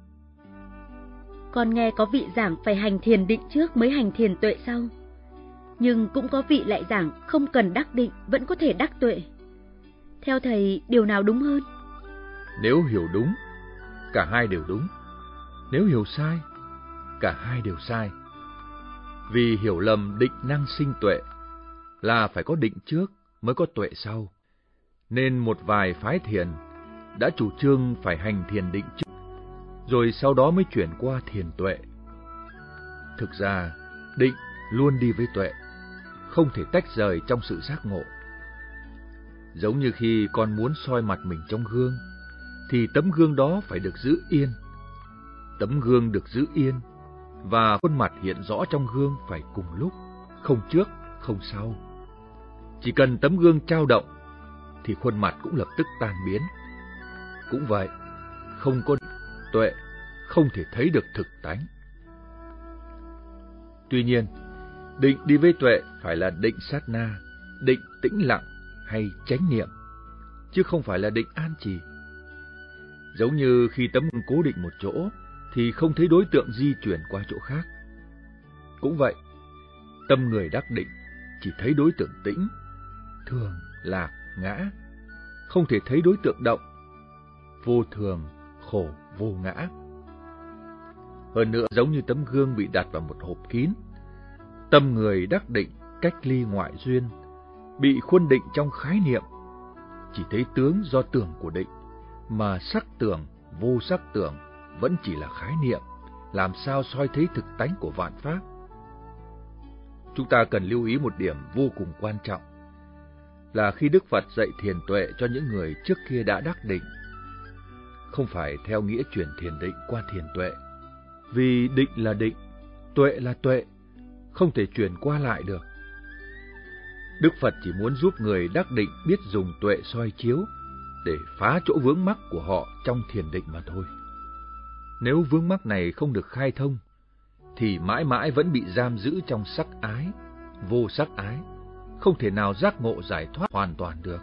Con nghe có vị giảng phải hành thiền định trước mới hành thiền tuệ sau. Nhưng cũng có vị lại giảng không cần đắc định vẫn có thể đắc tuệ. Theo thầy, điều nào đúng hơn? Nếu hiểu đúng, cả hai đều đúng. Nếu hiểu sai, cả hai đều sai. Vì hiểu lầm định năng sinh tuệ, là phải có định trước mới có tuệ sau. Nên một vài phái thiền đã chủ trương phải hành thiền định trước, rồi sau đó mới chuyển qua thiền tuệ. Thực ra, định luôn đi với tuệ, không thể tách rời trong sự giác ngộ. Giống như khi con muốn soi mặt mình trong gương, thì tấm gương đó phải được giữ yên. Tấm gương được giữ yên, và khuôn mặt hiện rõ trong gương phải cùng lúc, không trước, không sau. Chỉ cần tấm gương chao động, thì khuôn mặt cũng lập tức tan biến. Cũng vậy, không có tuệ, không thể thấy được thực tánh. Tuy nhiên, định đi với tuệ phải là định sát na, định tĩnh lặng hay chánh niệm, chứ không phải là định an trì. Giống như khi tấm gương cố định một chỗ, thì không thấy đối tượng di chuyển qua chỗ khác. Cũng vậy, tâm người đắc định chỉ thấy đối tượng tĩnh, thường, lạc, ngã, không thể thấy đối tượng động, vô thường, khổ, vô ngã. Hơn nữa, giống như tấm gương bị đặt vào một hộp kín, tâm người đắc định cách ly ngoại duyên, bị khuôn định trong khái niệm, chỉ thấy tướng do tưởng của định, mà sắc tưởng, vô sắc tưởng vẫn chỉ là khái niệm, làm sao soi thấy thực tánh của vạn pháp. Chúng ta cần lưu ý một điểm vô cùng quan trọng, là khi Đức Phật dạy thiền tuệ cho những người trước kia đã đắc định, không phải theo nghĩa chuyển thiền định qua thiền tuệ, vì định là định, tuệ là tuệ, không thể chuyển qua lại được. Đức Phật chỉ muốn giúp người đắc định biết dùng tuệ soi chiếu để phá chỗ vướng mắc của họ trong thiền định mà thôi. Nếu vướng mắc này không được khai thông, thì mãi mãi vẫn bị giam giữ trong sắc ái, vô sắc ái, không thể nào giác ngộ giải thoát hoàn toàn được.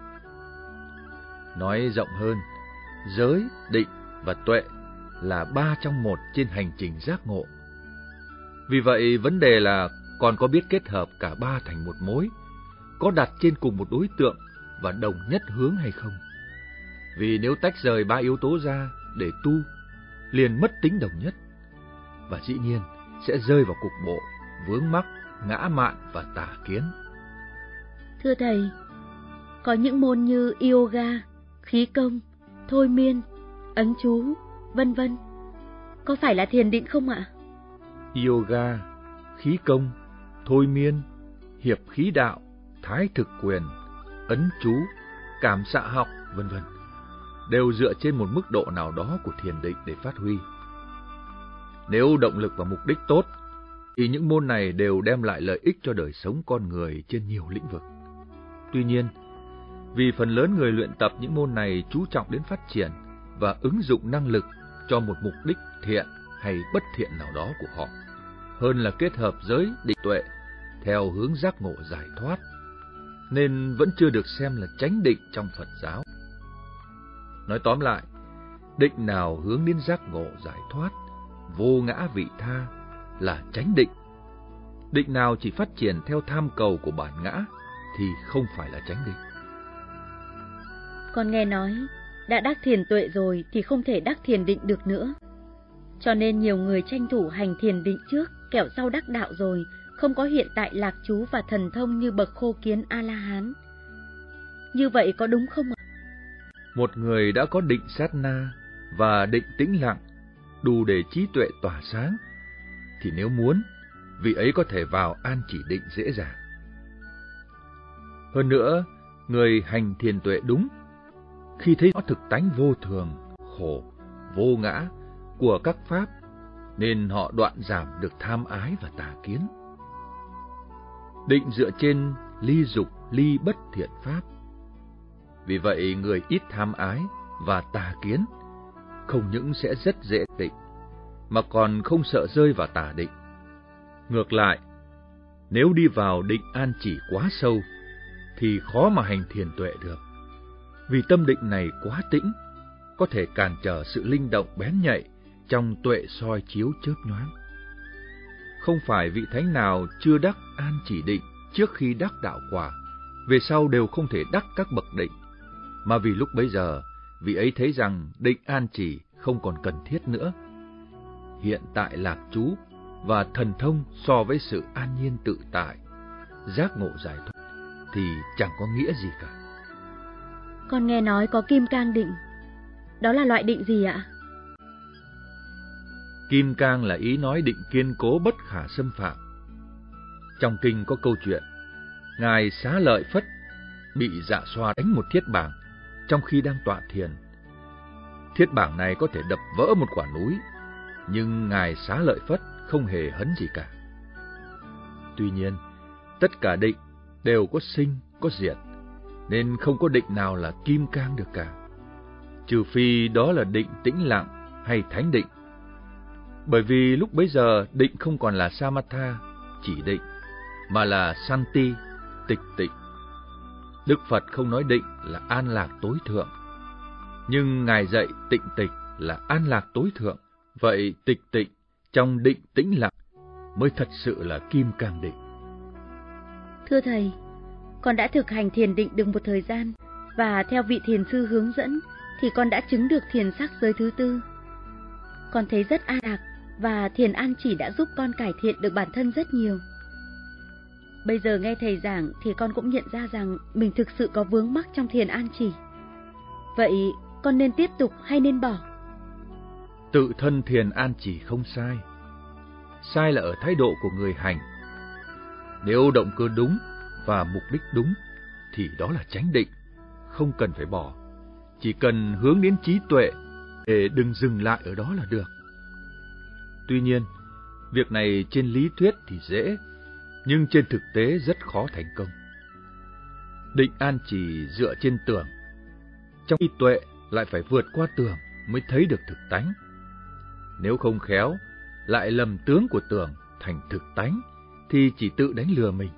Nói rộng hơn, giới, định và tuệ là 3 trong 1 trên hành trình giác ngộ. Vì vậy, vấn đề là còn có biết kết hợp cả 3 thành một mối, có đặt trên cùng một đối tượng và đồng nhất hướng hay không. Vì nếu tách rời 3 yếu tố ra để tu, liền mất tính đồng nhất, và dĩ nhiên sẽ rơi vào cục bộ, vướng mắc, ngã mạn và tà kiến. Thưa thầy, có những môn như yoga, khí công, thôi miên, ấn chú, vân vân, có phải là thiền định không ạ? Yoga, khí công, thôi miên, hiệp khí đạo, thái thực quyền, ấn chú, cảm xạ học, vân vân, đều dựa trên một mức độ nào đó của thiền định để phát huy. Nếu động lực và mục đích tốt, thì những môn này đều đem lại lợi ích cho đời sống con người trên nhiều lĩnh vực. Tuy nhiên, vì phần lớn người luyện tập những môn này chú trọng đến phát triển và ứng dụng năng lực cho một mục đích thiện hay bất thiện nào đó của họ, hơn là kết hợp giới định tuệ theo hướng giác ngộ giải thoát, nên vẫn chưa được xem là chánh định trong Phật giáo. Nói tóm lại, định nào hướng đến giác ngộ giải thoát, vô ngã vị tha là chánh định. Định nào chỉ phát triển theo tham cầu của bản ngã thì không phải là chánh định. Con nghe nói, đã đắc thiền tuệ rồi thì không thể đắc thiền định được nữa. Cho nên nhiều người tranh thủ hành thiền định trước, kẻo sau đắc đạo rồi, không có hiện tại lạc trú và thần thông như bậc khô kiến A-la-hán. Như vậy có đúng không ạ? Một người đã có định sát na và định tĩnh lặng, đủ để trí tuệ tỏa sáng, thì nếu muốn, vị ấy có thể vào an chỉ định dễ dàng. Hơn nữa, người hành thiền tuệ đúng, khi thấy rõ thực tánh vô thường, khổ, vô ngã của các pháp, nên họ đoạn giảm được tham ái và tà kiến. Định dựa trên ly dục, ly bất thiện pháp. Vì vậy, người ít tham ái và tà kiến không những sẽ rất dễ định, mà còn không sợ rơi vào tà định. Ngược lại, nếu đi vào định an chỉ quá sâu, thì khó mà hành thiền tuệ được. vì tâm định này quá tĩnh, có thể cản trở sự linh động bén nhạy trong tuệ soi chiếu chớp nhoáng. Không phải vị thánh nào chưa đắc an chỉ định trước khi đắc đạo quả, về sau đều không thể đắc các bậc định, mà vì lúc bấy giờ, vị ấy thấy rằng định an chỉ không còn cần thiết nữa. Hiện tại lạc trú và thần thông so với sự an nhiên tự tại, giác ngộ giải thoát thì chẳng có nghĩa gì cả. Con nghe nói có kim cang định. Đó là loại định gì ạ? Kim cang là ý nói định kiên cố bất khả xâm phạm. Trong kinh có câu chuyện, Ngài Xá Lợi Phất bị Dạ Xoa đánh một thiết bảng trong khi đang tọa thiền. Thiết bảng này có thể đập vỡ một quả núi, nhưng Ngài Xá Lợi Phất không hề hấn gì cả. Tuy nhiên, tất cả định đều có sinh, có diệt, nên không có định nào là kim cang được cả, trừ phi đó là định tĩnh lặng hay thánh định. Bởi vì lúc bấy giờ định không còn là samatha, chỉ định, mà là santi, tịch tịnh. Đức Phật không nói định là an lạc tối thượng, nhưng Ngài dạy tịnh tịch là an lạc tối thượng. Vậy tịch tịnh trong định tĩnh lặng mới thật sự là kim cang định. Thưa Thầy, con đã thực hành thiền định được một thời gian, và theo vị thiền sư hướng dẫn thì con đã chứng được thiền sắc giới thứ tư. Con thấy rất an lạc, và thiền an chỉ đã giúp con cải thiện được bản thân rất nhiều. Bây giờ nghe Thầy giảng thì con cũng nhận ra rằng mình thực sự có vướng mắc trong thiền an chỉ. Vậy con nên tiếp tục hay nên bỏ? Tự thân thiền an chỉ không sai. Sai là ở thái độ của người hành. Nếu động cơ đúng và mục đích đúng thì đó là chánh định, không cần phải bỏ. Chỉ cần hướng đến trí tuệ để đừng dừng lại ở đó là được. Tuy nhiên, việc này trên lý thuyết thì dễ, nhưng trên thực tế rất khó thành công. Định an chỉ dựa trên tưởng, trong khi tuệ lại phải vượt qua tưởng mới thấy được thực tánh. Nếu không khéo, lại lầm tướng của tưởng thành thực tánh, thì chỉ tự đánh lừa mình.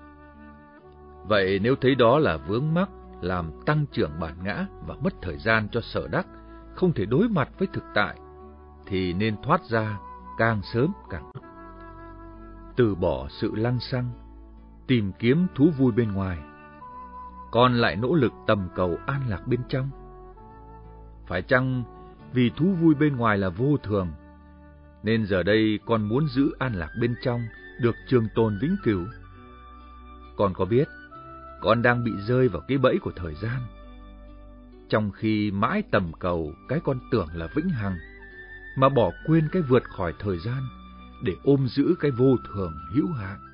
Vậy nếu thấy đó là vướng mắc, làm tăng trưởng bản ngã và mất thời gian cho sở đắc, không thể đối mặt với thực tại, thì nên thoát ra càng sớm càng tốt. Từ bỏ sự lăng xăng, tìm kiếm thú vui bên ngoài, con lại nỗ lực tầm cầu an lạc bên trong. Phải chăng vì thú vui bên ngoài là vô thường, nên giờ đây con muốn giữ an lạc bên trong được trường tồn vĩnh cửu? Con có biết con đang bị rơi vào cái bẫy của thời gian, trong khi mãi tầm cầu cái con tưởng là vĩnh hằng, mà bỏ quên cái vượt khỏi thời gian để ôm giữ cái vô thường hữu hạn?